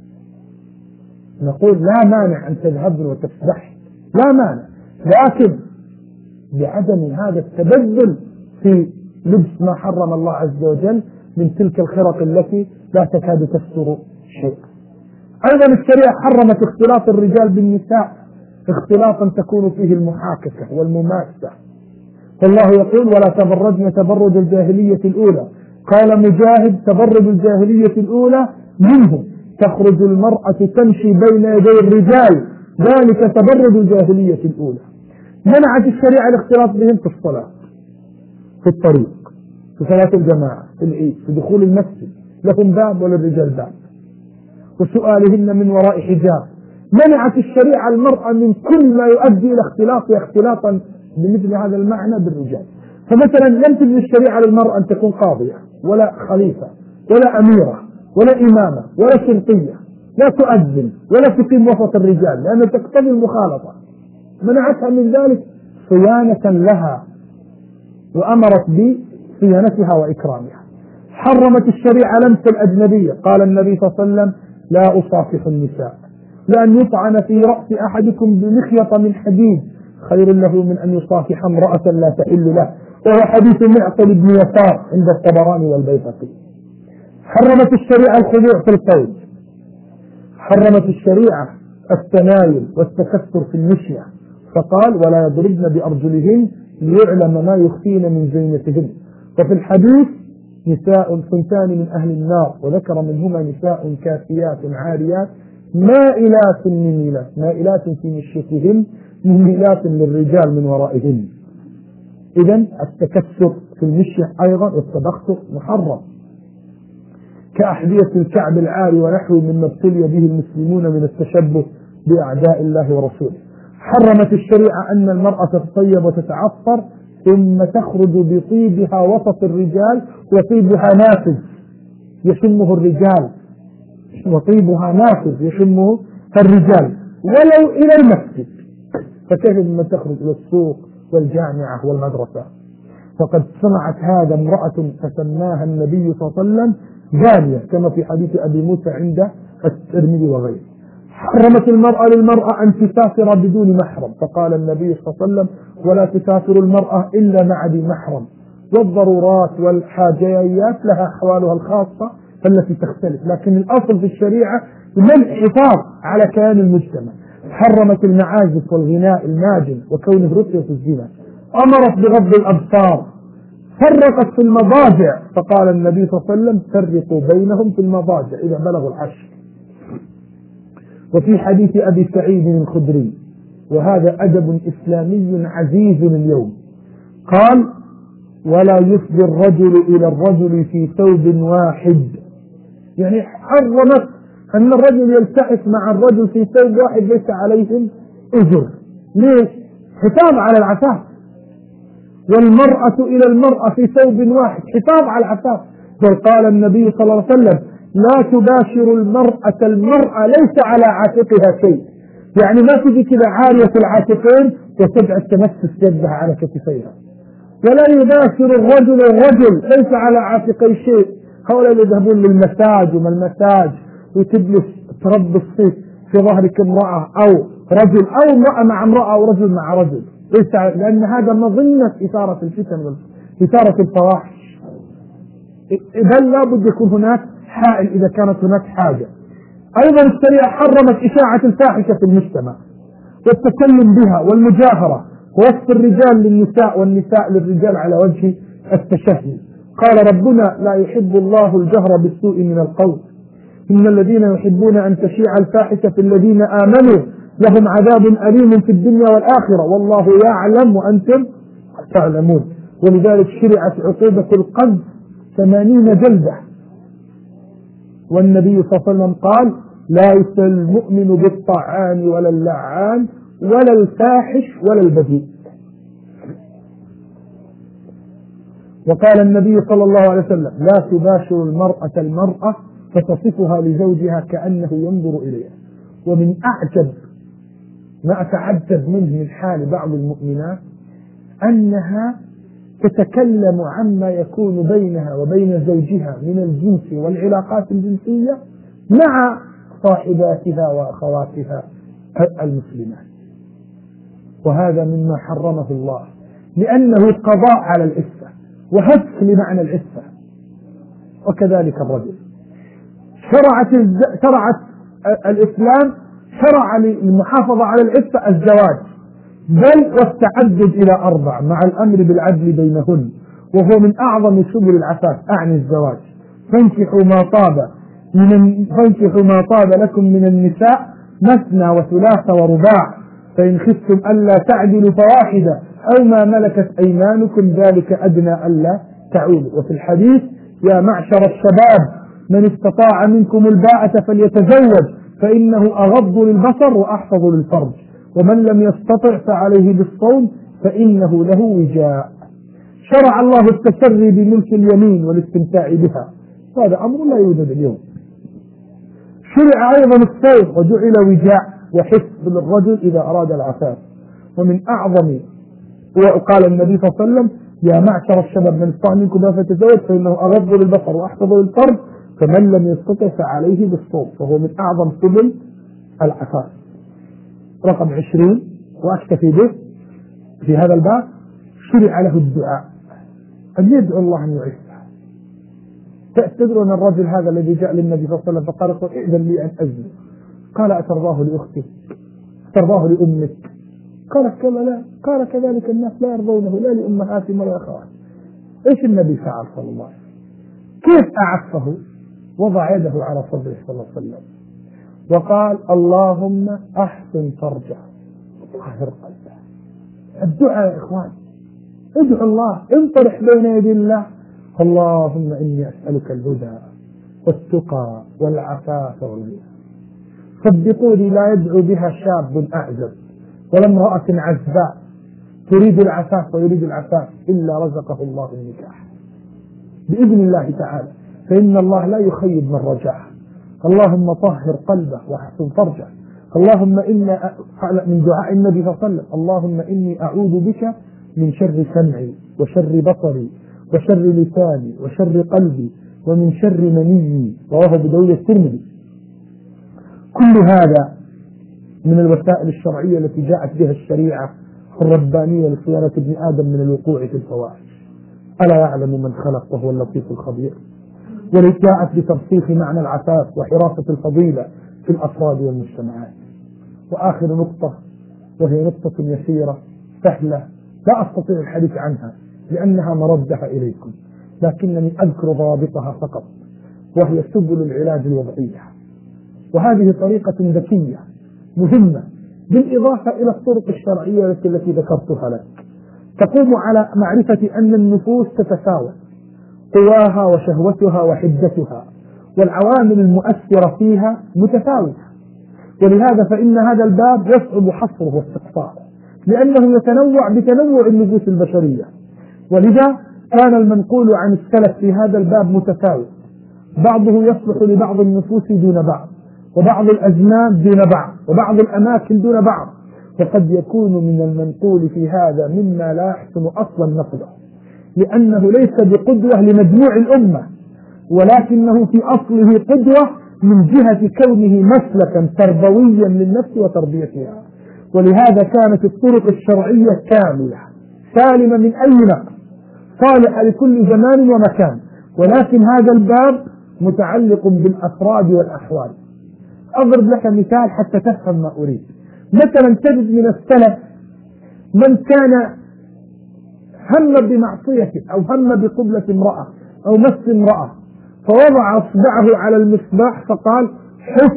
نقول لا مانع أن تذهبن وتسبحن، لا مانع، لكن بعدم هذا التبذل في لبس ما حرم الله عز وجل من تلك الخرق التي لا تكاد تستر شيئا. أيضا الشريعة حرمت اختلاط الرجال بالنساء اختلاطا تكون فيه المحاكسة والمماسة. فالله يقول ولا تبرجن تبرج الجاهلية الأولى. قال مجاهد تبرج الجاهلية الأولى منه تخرج المرأة تمشي بين يدي الرجال، ذلك تبرج الجاهلية الأولى. منعت الشريعة الاختلاط بهم في الصلاة، في الطريق، في صلاة الجماعة، في العيد، في دخول المسجد، لهم باب وللرجال باب، وسؤالهن من وراء حجاب. منعت الشريعة المرأة من كل ما يؤدي إلى اختلاط اختلاطا بمثل هذا المعنى بالرجال. فمثلا لم تجد الشريعة للمرأة أن تكون قاضية ولا خليفة ولا أميرة ولا إمامة ولا شرطية، لا تؤذن ولا تقيم وسط الرجال لأنها تقتضي المخالطة. منعتها من ذلك صيانة لها وأمرت بصيانتها وإكرامها. حرمت الشريعة لمس الأجنبية. قال النبي صلى الله عليه وسلم لا أصافح النساء، لأن يطعن في رأس أحدكم بمخيط من حديد خير له من أن يصافح امرأة لا تحل له، وهو حديث معقل بن يسار عند الطبراني والبيهقي. حرمت الشريعة الخضوع في القول. حرمت الشريعة التنايل والتكثر في المشية، فقال ولا يضربن بأرجلهن ليعلم ما يخفين من زينتهن. وفي الحديث نساء صنفان من أهل النار، وذكر منهما نساء كاسيات عاريات مائلات مميلات، مائلات في مشيتهن مميلات للرجال من ورائهن. إذن التكثر في المشية أيضا والتبختر محرم، كأحذية الكعب العاري ونحو مما ابتلي به المسلمون من التشبه بأعداء الله ورسوله. حرمت الشريعة أن المرأة تتطيب وتتعطر ثم تخرج بطيبها وسط الرجال، وطيبها نافذ يشمه الرجال، وطيبها نافذ يشمه الرجال ولو إلى المسجد، فكيف من تخرج إلى السوق والجامعة والمدرسة؟ فقد صنعت هذا امرأة فسماها النبي صلى الله عليه وسلم زانية، كما في حديث أبي موسى عند الترمذي وغيره. حرمت المرأة للمرأة أن تسافر بدون محرم، فقال النبي صلى الله عليه وسلم ولا تسافر المرأة إلا مع ذي محرم. والضرورات والحاجيات لها أحوالها الخاصة التي تختلف، لكن الأصل في الشريعة من الحفاظ على كيان المجتمع. حرمت المعازف والغناء الماجن وكونه رقية الزنا. أمرت بغض الأبصار، فرقت في المضاجع، فقال النبي صلى الله عليه وسلم فرقوا بينهم في المضاجع إذا بلغوا العشر. وفي حديث أبي سعيد الخدري، وهذا أدب إسلامي عزيز اليوم، قال ولا يفضي الرجل إلى الرجل في ثوب واحد، يعني حرمت أن الرجل يلتحف مع الرجل في ثوب واحد ليس عليهم أجر. ليش؟ حفاظ على العفاف. والمرأة إلى المرأة في ثوب واحد حفاظ على العفاف. بل قال النبي صلى الله عليه وسلم لا تباشر المرأة المرأة ليس على عاتقها شيء، يعني ما تجي كذا عارية العاتقين وتبعد تمسس يدها على كتفيها. ولا يباشر الرجل الرجل ليس على عاتقي شيء، هؤلاء اللي يذهبون للمساج وما المساج وتجلس تربص في في ظهرك امرأة أو رجل أو امرأة مع امرأة أو رجل مع رجل، ليس، لأن هذا مظنة إثارة الفتن إثارة الفواحش. إذا لابد يكون هناك حائل إذا كانت هناك حاجة. أيضا الشريعة حرمت إشاعة الفاحشة في المجتمع والتكلم بها والمجاهرة ووصف الرجال للنساء والنساء للرجال على وجه التشهي. قال ربنا لا يحب الله الجهر بالسوء من القول إن الذين يحبون أن تشيع الفاحشة في الذين آمنوا لهم عذاب أليم في الدنيا والآخرة والله يعلم وأنتم تعلمون. ولذلك شرعت عقوبة القذف ثمانين جلدة. والنبي صلى الله عليه وسلم قال لا يسل المؤمن بالطعان ولا اللعان ولا الفاحش ولا البذيء. وقال النبي صلى الله عليه وسلم لا تباشر المرأة المرأة فتصفها لزوجها كأنه ينظر إليها. ومن أعجب ما أتعجب منه من حال بعض المؤمنات أنها تتكلم عما يكون بينها وبين زوجها من الجنس والعلاقات الجنسية مع صاحباتها وأخواتها المسلمات، وهذا مما حرمه الله لأنه قضاء على العفة وهتك لمعنى العفة. وكذلك الرجل شرعت شرعت الإسلام شرع للمحافظة على العفة الزواج، بل والتعدد إلى أربع مع الأمر بالعدل بينهن، وهو من أعظم سبل العفاف أعني الزواج. فانكحوا ما طاب من فانكحوا ما طاب لكم من النساء مثنى وثلاث ورباع فإن خفتم ألا تعدلوا فواحدة أو ما ملكت أيمانكم ذلك أدنى ألا تعولوا. وفي الحديث يا معشر الشباب من استطاع منكم الباءة فليتزوج فإنه أغض للبصر وأحفظ للفرج ومن لم يستطع فعليه بالصوم فإنه له وجاء. شرع الله التسري بملك اليمين والاستمتاع بها، هذا أمر لا يوجد اليوم. شرع أيضا الصوم وجعل وجاء وحفظ للرجل إذا أراد العفاف. ومن أعظم وقال النبي صلى الله عليه وسلم يا معشر الشباب من استطاع منكم الباءة فليتزوج فإنه أغض للبصر وأحفظ للفرج فمن لم يستطع فعليه بالصوم، فهو من أعظم سبل العفاف. رقم عشرين وأكتفي به في هذا الباب، شرع له الدعاء أن يدعو الله أن يعفه. تدرون الرجل هذا الذي جاء للنبي صلى الله عليه وسلم فقال ائذن لي أن أزني، قال أترضاه لأختك أترضاه لأمك؟ قال كما لا، قال كذلك الناس لا يرضونه لا لأمهاتهم ولا أخواتهم. إيش النبي فعل صلى الله عليه وسلم؟ كيف أعفه؟ وضع يده على صدره صلى الله عليه وسلم وقال اللهم أحسن فرجه وطهر قلبه. الدعاء يا إخوان، ادعوا الله، انطرح بين يدي الله اللهم إني أسألك الهدى والتقى والعفاف والغنى. صدقوني لا يدعو بها شاب أعزب ولا امرأة عزباء تريد العفاف ويريد العفاف إلا رزقه الله النكاح بإذن الله تعالى، فإن الله لا يخيب من رجعه. اللهم طهر قلبه واحسن فرجه. اللهم إنا من دعاء النبي صلى الله عليه وسلم اللهم إني أعوذ بك من شر سمعي وشر بصري وشر لساني وشر قلبي ومن شر مني، رواه أبو داود الترمذي. كل هذا من الوسائل الشرعية التي جاءت بها الشريعة الربانية لصيانة ابن آدم من الوقوع في الفواحش. ألا يعلم من خلق وهو اللطيف الخبير. ولذلك جاءت بترسيخ معنى العفاف وحراسة الفضيلة في الأفراد والمجتمعات. وآخر نقطة وهي نقطة يسيرة سهلة لا أستطيع الحديث عنها لأنها مردها إليكم، لكنني أذكر ضوابطها فقط، وهي سبل العلاج الوضعية. وهذه طريقة ذكية مهمة بالإضافة إلى الطرق الشرعية التي ذكرتها لك، تقوم على معرفة أن النفوس تتفاوت قواها وشهوتها وحدتها، والعوامل المؤثرة فيها متفاوتة، ولهذا فإن هذا الباب يصعب حصره واستقصاؤه، لأنه يتنوع بتنوع النفوس البشرية. ولذا كان المنقول عن السلف في هذا الباب متفاوت، بعضه يصلح لبعض النفوس دون بعض، وبعض الأزمان دون بعض، وبعض الأماكن دون بعض، وقد يكون من المنقول في هذا مما لا يحسن أصلا نقله، لأنه ليس بقدوة لمجموع الأمة، ولكنه في أصله قدوة من جهة كونه مسلكا تربويا للنفس وتربيتها. ولهذا كانت الطرق الشرعية كاملة سالمة من أي نقص، صالحة لكل زمان ومكان، ولكن هذا الباب متعلق بالأفراد والأحوال. أضرب لك مثال حتى تفهم ما أريد. مثلا تجد من السلف من كان هم بمعصية أو هم بقبلة امرأة أو مس امرأة، فوضع أصبعه على المصباح فقال حس،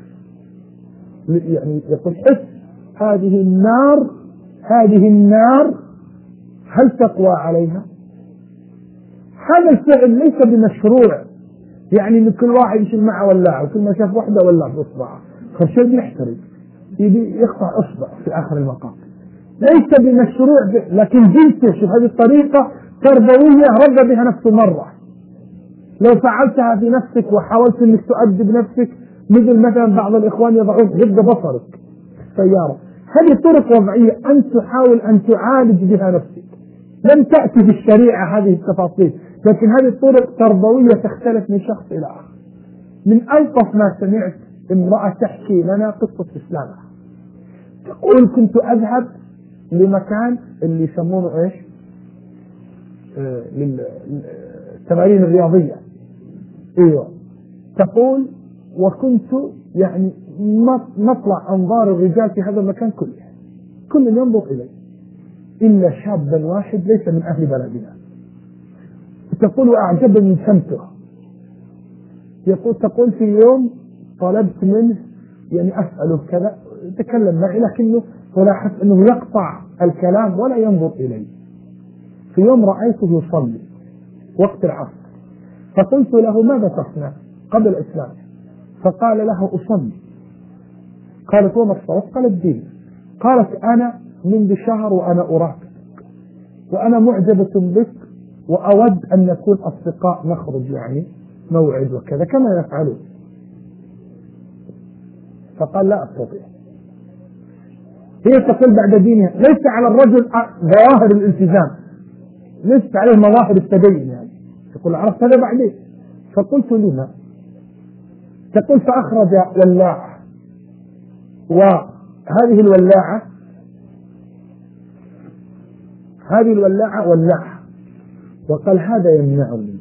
يعني يقول حس هذه النار، هذه النار هل تقوى عليها؟ هذا الفعل ليس بمشروع، يعني ان كل واحد يشيل معه ولاعه، وكل ما شاف واحده ولع باصبعه، خل شيء يحترق يبي يقطع اصبع في اخر المقام، ليس بمشروع، لكن جنسه شوف هذه الطريقه تربويه رد بها نفسه مره. لو فعلتها بنفسك وحاولت انك تؤدب نفسك، مثل مثلا بعض الاخوان يضعون ضد بصرك في السياره، هذه طرق وضعيه انت تحاول ان تعالج بها نفسك، لم تأتي في الشريعة هذه التفاصيل، لكن هذه الطرق تربوية تختلف من شخص إلى آخر. من ألطف ما سمعت امرأة تحكي لنا قصة إسلامها، تقول كنت أذهب لمكان اللي يسمونه إيش آه للتمارين الرياضية، إيوه، تقول وكنت يعني مطلع أنظار الرجال في هذا المكان كله، كل ينظر إليه إلا شابا واحد ليس من أهل بلدنا، تقول وأعجبني سمته، يقول تقول في يوم طلبت منه يعني أسأله كذا، يتكلم معي لكنه ولاحظت أنه يقطع الكلام ولا ينظر إلي. في يوم رأيته يصلي وقت العصر، فقلت له ماذا تصنع قبل الإسلام؟ فقال له أصلي. قالت وما الصوت؟ قال الدين. قالت أنا منذ شهر وأنا أراك وأنا معجبة بك وأود أن نكون أصدقاء، نخرج يعني موعد وكذا كما يفعلون. فقال لا أستطيع. هي تقول بعد دينها ليس على الرجل ظواهر الالتزام، ليس عليه مظاهر التدين، يعني تقول عرفت هذا بعدين. فقلت لما؟ تقول فأخرج ولاعة، وهذه الولاعة هذه الولاعة ولعها وقال هذا يمنعني.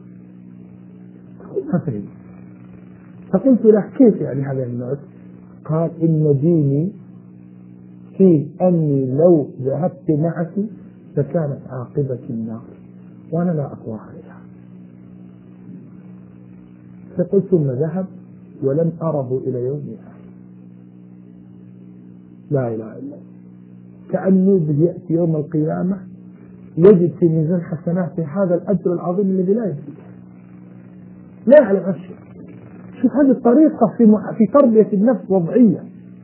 فقلت له كيف يعني هذا يمنعك؟ قال إن ديني في أني لو ذهبت معك فكانت عاقبة النار وأنا لا أقوى عليها. فقلت ثم ذهب ولم أره إلى يومها. لا إله إلا الله. كأنه يأتي يوم القيامة يجد في ميزان حسناته هذا الأجر العظيم الذي لا يجد، لا يعلم أشياء. شوف هذه الطريقة في في تربية النفس وضعية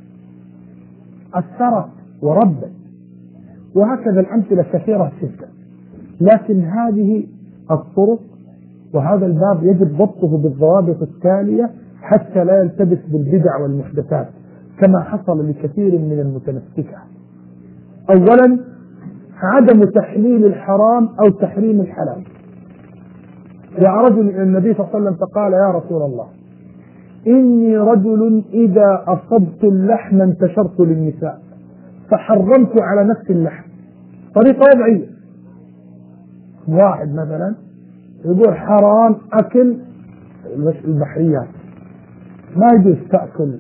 أثرت وربت، وهكذا الأمثلة كثيرة جدا. لكن هذه الطرق وهذا الباب يجب ضبطه بالضوابط التالية حتى لا يلتبس بالبدع والمحدثات كما حصل لكثير من المتمسكة. أولا عدم تحليل الحرام أو تحريم الحلال. جاء رجل إلى النبي صلى الله عليه وسلم فقال يا رسول الله إني رجل إذا أصبت اللحم انتشرت للنساء فحرمت على نفس اللحم. طريقة وضعية. واحد مثلا يقول حرام أكل البحريات، ما يجوز تأكل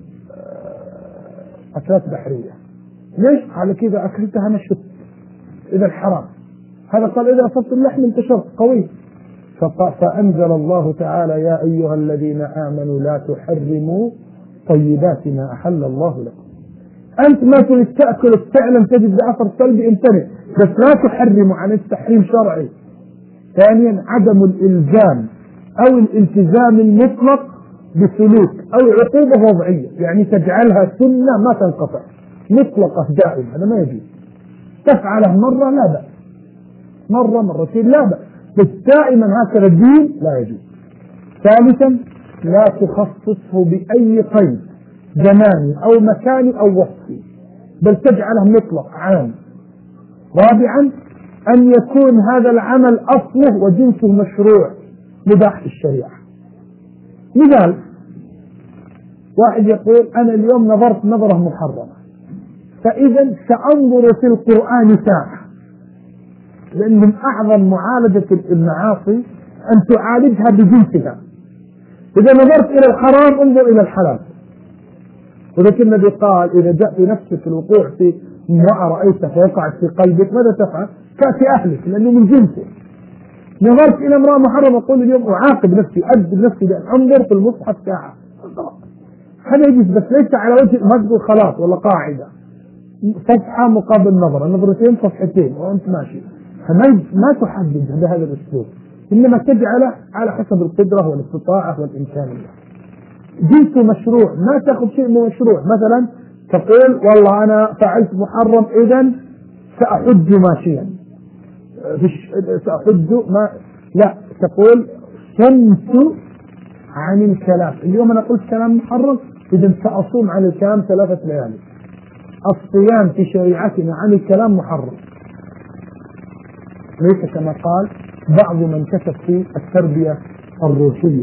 أكلات بحرية. ليش؟ على كذا أكلتها نشط، إذا الحرام. هذا قال إذا أصبت اللحم انتشرت قوي. فأنزل الله تعالى يا أيها الذين آمنوا لا تحرموا طيبات ما أحل الله لكم. أنت ما تريد تأكل فعلا تجد بأثر سلبي امتنع، بس لا تحرموا عن التحريم شرعي. ثانيا عدم الإلزام أو الالتزام المطلق بسلوك أو عقوبة وضعية، يعني تجعلها سنة ما تنقطع مطلقة دائما، هذا ما يجوز. تفعله مرة لا بأس، مرة مرتين لا بأس، بس دائما هكذا الدين لا يجوز. ثالثا لا تخصصه بأي قيد زماني أو مكاني أو وصفي، بل تجعله مطلق عام. رابعا أن يكون هذا العمل أصله وجنسه مشروع مباح في الشريعة. مثال، واحد يقول أنا اليوم نظرت نظرة محرمة، فإذا سأنظر في القرآن ساعة، لأن من أعظم معالجة المعاصي أن تعالجها بجنسها. إذا نظرت إلى الحرام انظر إلى الحلال. ولكن النبي قال إذا جاء في نفسك الوقوع في امرأة رأيتها فوقعت في قلبك ماذا تفعل؟ كأتي أهلك، لأنه من جنسه. نظرت إلى امرأة محرمة أقول اليوم أعاقب نفسي، أدب نفسي بأن أنظر في المصحف ساعة. هذا يجوز، بس ليس على وجه ما تقول خلاص ولا قاعدة صفحة مقابل نظرة، نظرتين صفحتين وأنت ماشي. ما تحدد بهذا الأسلوب، إنما تجعله على حسب القدرة والاستطاعة والإمكانية. جنسه مشروع، ما تأخذ شيء من مشروع. مثلا تقول والله أنا فعلت محرم إذن سأحج ماشيا، سأحج ما لا، تقول صمت عن الكلام. اليوم أنا قلت كلام محرم إذن سأصوم عن الكلام ثلاثة ليالي. الصيام في شريعتنا عن الكلام محرم، ليس كما قال بعض من كتب في التربية الروحية.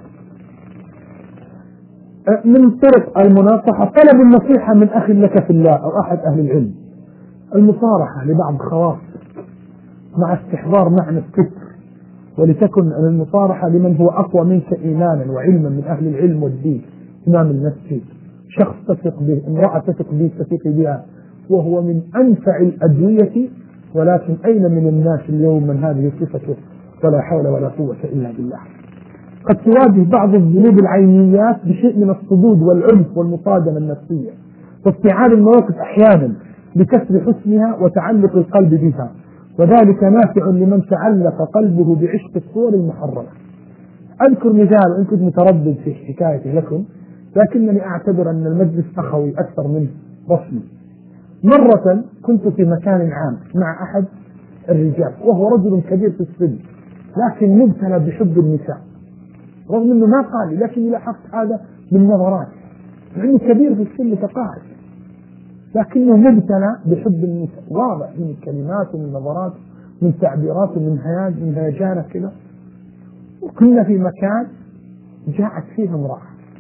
من طرق المناصحة طلب النصيحة من أخ لك في الله أو أحد أهل العلم، المصارحة لبعض خواص مع استحضار معنى الستر، ولتكن المصارحة لمن هو أقوى منك إيمانا وعلما من أهل العلم والدين، إمام المسجد، شخص تثق به، امرأة تثق به تثق بها، وهو من أنفع الأدوية. ولكن أين من الناس اليوم من هذه صفته؟ ولا حول ولا قوة إلا بالله. قد تواجه بعض الذنوب العينيات بشيء من الصدود والعنف والمصادمة النفسية واستيعاب المواقف أحيانا لكسر حسنها وتعلق القلب بها، وذلك نافع لمن تعلق قلبه بعشق الصور المحرمة. أذكر مثال وإن كنت متردد في حكايته لكم، لكنني أعتبر أن المجلس أخوي أكثر منه رسمي. مرة كنت في مكان عام مع أحد الرجال وهو رجل كبير في السن، لكن مبتلى بحب النساء، رغم أنه ما قال لي، لكن لاحظت هذا من نظرات، مع أنه كبير في السن متقاعد، لكنه مبتلى بحب النساء، واضح من الكلمات ومن نظرات من تعبيرات ومن هياج من هيجانه كذا. وكنا في مكان جاءت فيه امرأة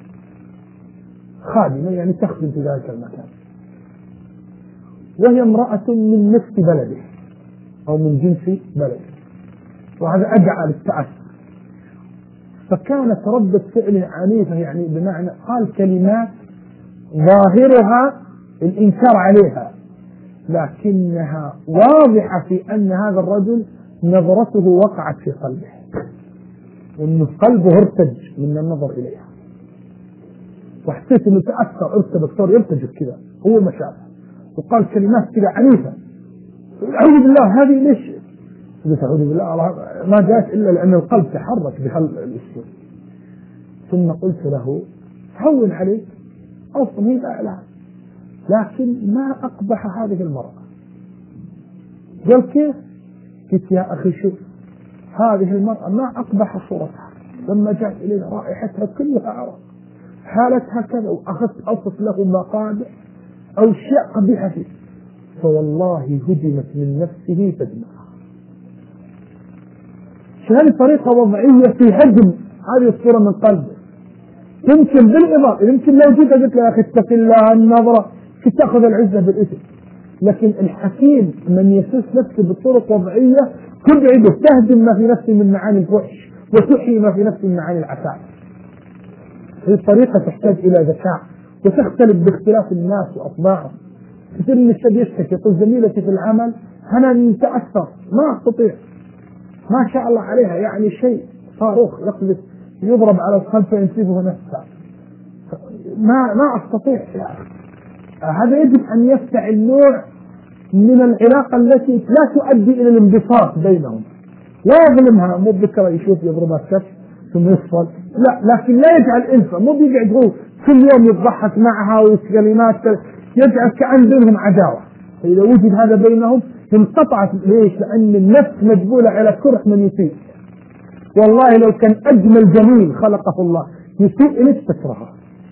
خادمة، يعني تخدم في ذلك المكان، وهي امرأة من نفس بلده أو من جنس بلده، وهذا أدعى للتأثر. فكانت ردة فعل عنيفة، يعني بمعنى قال كلمات ظاهرها الإنكار عليها، لكنها واضحة في أن هذا الرجل نظرته وقعت في قلبه، وأن قلبه ارتج من النظر إليها، وحسيت أنه تأثر ارتبك صار يرتجف كذا هو ما شافه، وقال كلمات كذا عنيفة. أعوذ بالله، هذه ليش؟ قلت أعوذ بالله ما جاءت إلا لأن القلب تحرك بهالأسلوب. ثم قلت له هون عليك، أصلا هي أعلى، لكن ما أقبح هذه المرأة. قال كيف؟ قلت يا أخي شوف، هذه المرأة ما أقبح صورتها، لما جاءت إلينا رائحتها كلها عرق، حالتها كذا، وأخذت أصف له مقادح أو شيء قبيحة فيه، فوالله هدمت من نفسه فدمها. هذه طريقة وضعية في هدم هذه الصورة من قلبه. يمكن بالإضافة، يمكن لو جيت قلت له يا أخي اتق الله النظرة كنت تأخذ العزة بالإثم، لكن الحكيم من يسوس نفسه بطرق وضعية تبعده، تهدم ما في نفسه من معاني الفحش وتحيي ما في نفسه من معاني العفاف. هذه الطريقة تحتاج إلى ذكاء وتختلف باختلاف الناس وأطباعهم. كثير من الشباب يشتكي يقول زميلتي في العمل أنا نتأثر ما أستطيع، ما شاء الله عليها يعني شيء صاروخ يقذف يضرب على القلب فينسفه نفسه، ما ما أستطيع يعني. هذا يجب أن يفتعل نوع من العلاقة التي لا تؤدي إلى الانبساط بينهم، لا يظلمها، مو بذكر يشوف يضربها كف ثم يصفل، لا، لكن لا يجعل إنسا، مو بيقعد هو كل يوم يضحك معها وكلمات، يجعل كأن بينهم عداوة. فإذا وجد هذا بينهم انقطعت. ليش؟ لأن النفس مجبولة على كره من يسيء. والله لو كان أجمل جميل خلقه الله يسيء إليك تكرهه،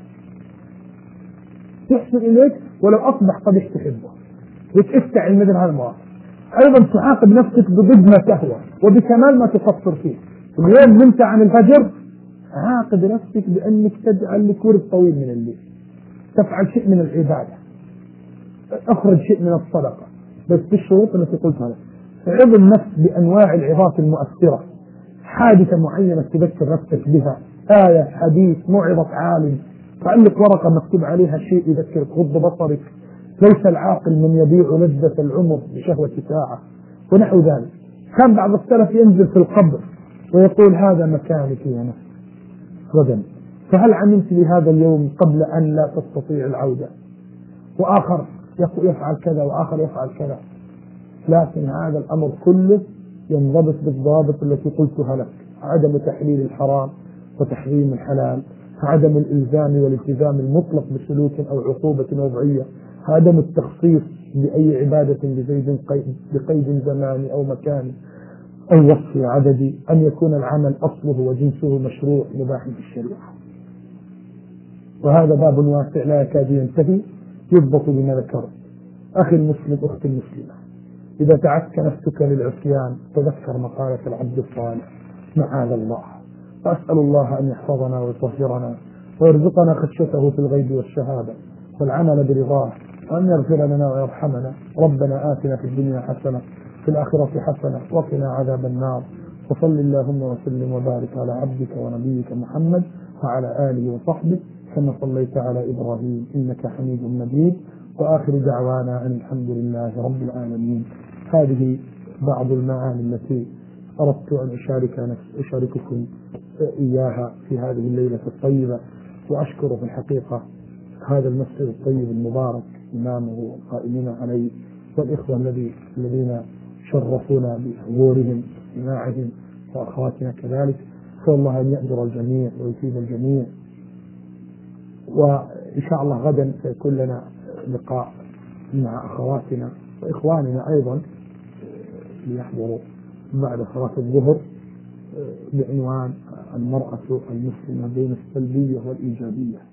يحسن إليك ولو أصبح قبيح تحبه، وتفتعل مثل هذا المواقف. أيضا تعاقب نفسك بضد ما تهوى وبكمال ما تقصر فيه. اليوم نمت عن الفجر، عاقب نفسك بأنك تجعل لك ورد طويل من الليل، تفعل شيء من العبادة، أخرج شيء من الصدقة، بس بالشروط التي قلتها لك. عظ النفس بأنواع العظات المؤثرة، حادثة معينة تذكر نفسك بها، آية، حديث، موعظة عالم، تعلق ورقة مكتوب عليها شيء يذكرك، غض بصرك، ليس العاقل من يبيع لذة العمر بشهوة ساعة، ونحو ذلك. كان بعض السلف ينزل في القبر ويقول هذا مكانك يا نفس غدا، فهل عملت لهذا اليوم قبل أن لا تستطيع العودة؟ وآخر يفعل كذا وآخر يفعل كذا. لكن هذا الأمر كله ينضبط بالضوابط التي قلتها لك: عدم تحليل الحرام وتحريم الحلال، عدم الإلزام والالتزام المطلق بسلوك أو عقوبة وضعية، عدم التخصيص بأي عبادة بزيد بقيد زماني أو مكاني أو وصف عددي، أن يكون العمل أصله وجنسه مشروع مباح في الشريعة. وهذا باب واسع لا يكاد ينتهي، يضبط بما ذكرت. أخي المسلم، أختي المسلمة، إذا تعك نفسك للعصيان تذكر مقالة العبد الصالح: معاذ الله، فأسأل الله أن يحفظنا ويطهرنا ويرزقنا خشيته في الغيب والشهادة والعمل برضاه، وأن يغفر لنا ويرحمنا. ربنا آتنا في الدنيا حسنة في الآخرة حسنة وقنا عذاب النار. وصل اللهم وسلم وبارك على عبدك ونبيك محمد وعلى آله وصحبه كما صليت على إبراهيم إنك حميد مجيد. وآخر دعوانا أن الحمد لله رب العالمين. هذه بعض المعاني التي أردت أن أشارك أشارككم إياها في هذه الليلة الطيبة. وأشكر في الحقيقة هذا المسجد الطيب المبارك، إمامه والقائمين عليه، والإخوة الذين شرفونا بحضورهم واجتماعهم، وأخواتنا كذلك. أسأل الله أن يأجر الجميع ويثيب الجميع. وإن شاء الله غدا سيكون لنا لقاء مع أخواتنا وإخواننا أيضا ليحضروا بعد صلاة الظهر بعنوان المرأة المسلمة بين السلبية والإيجابية.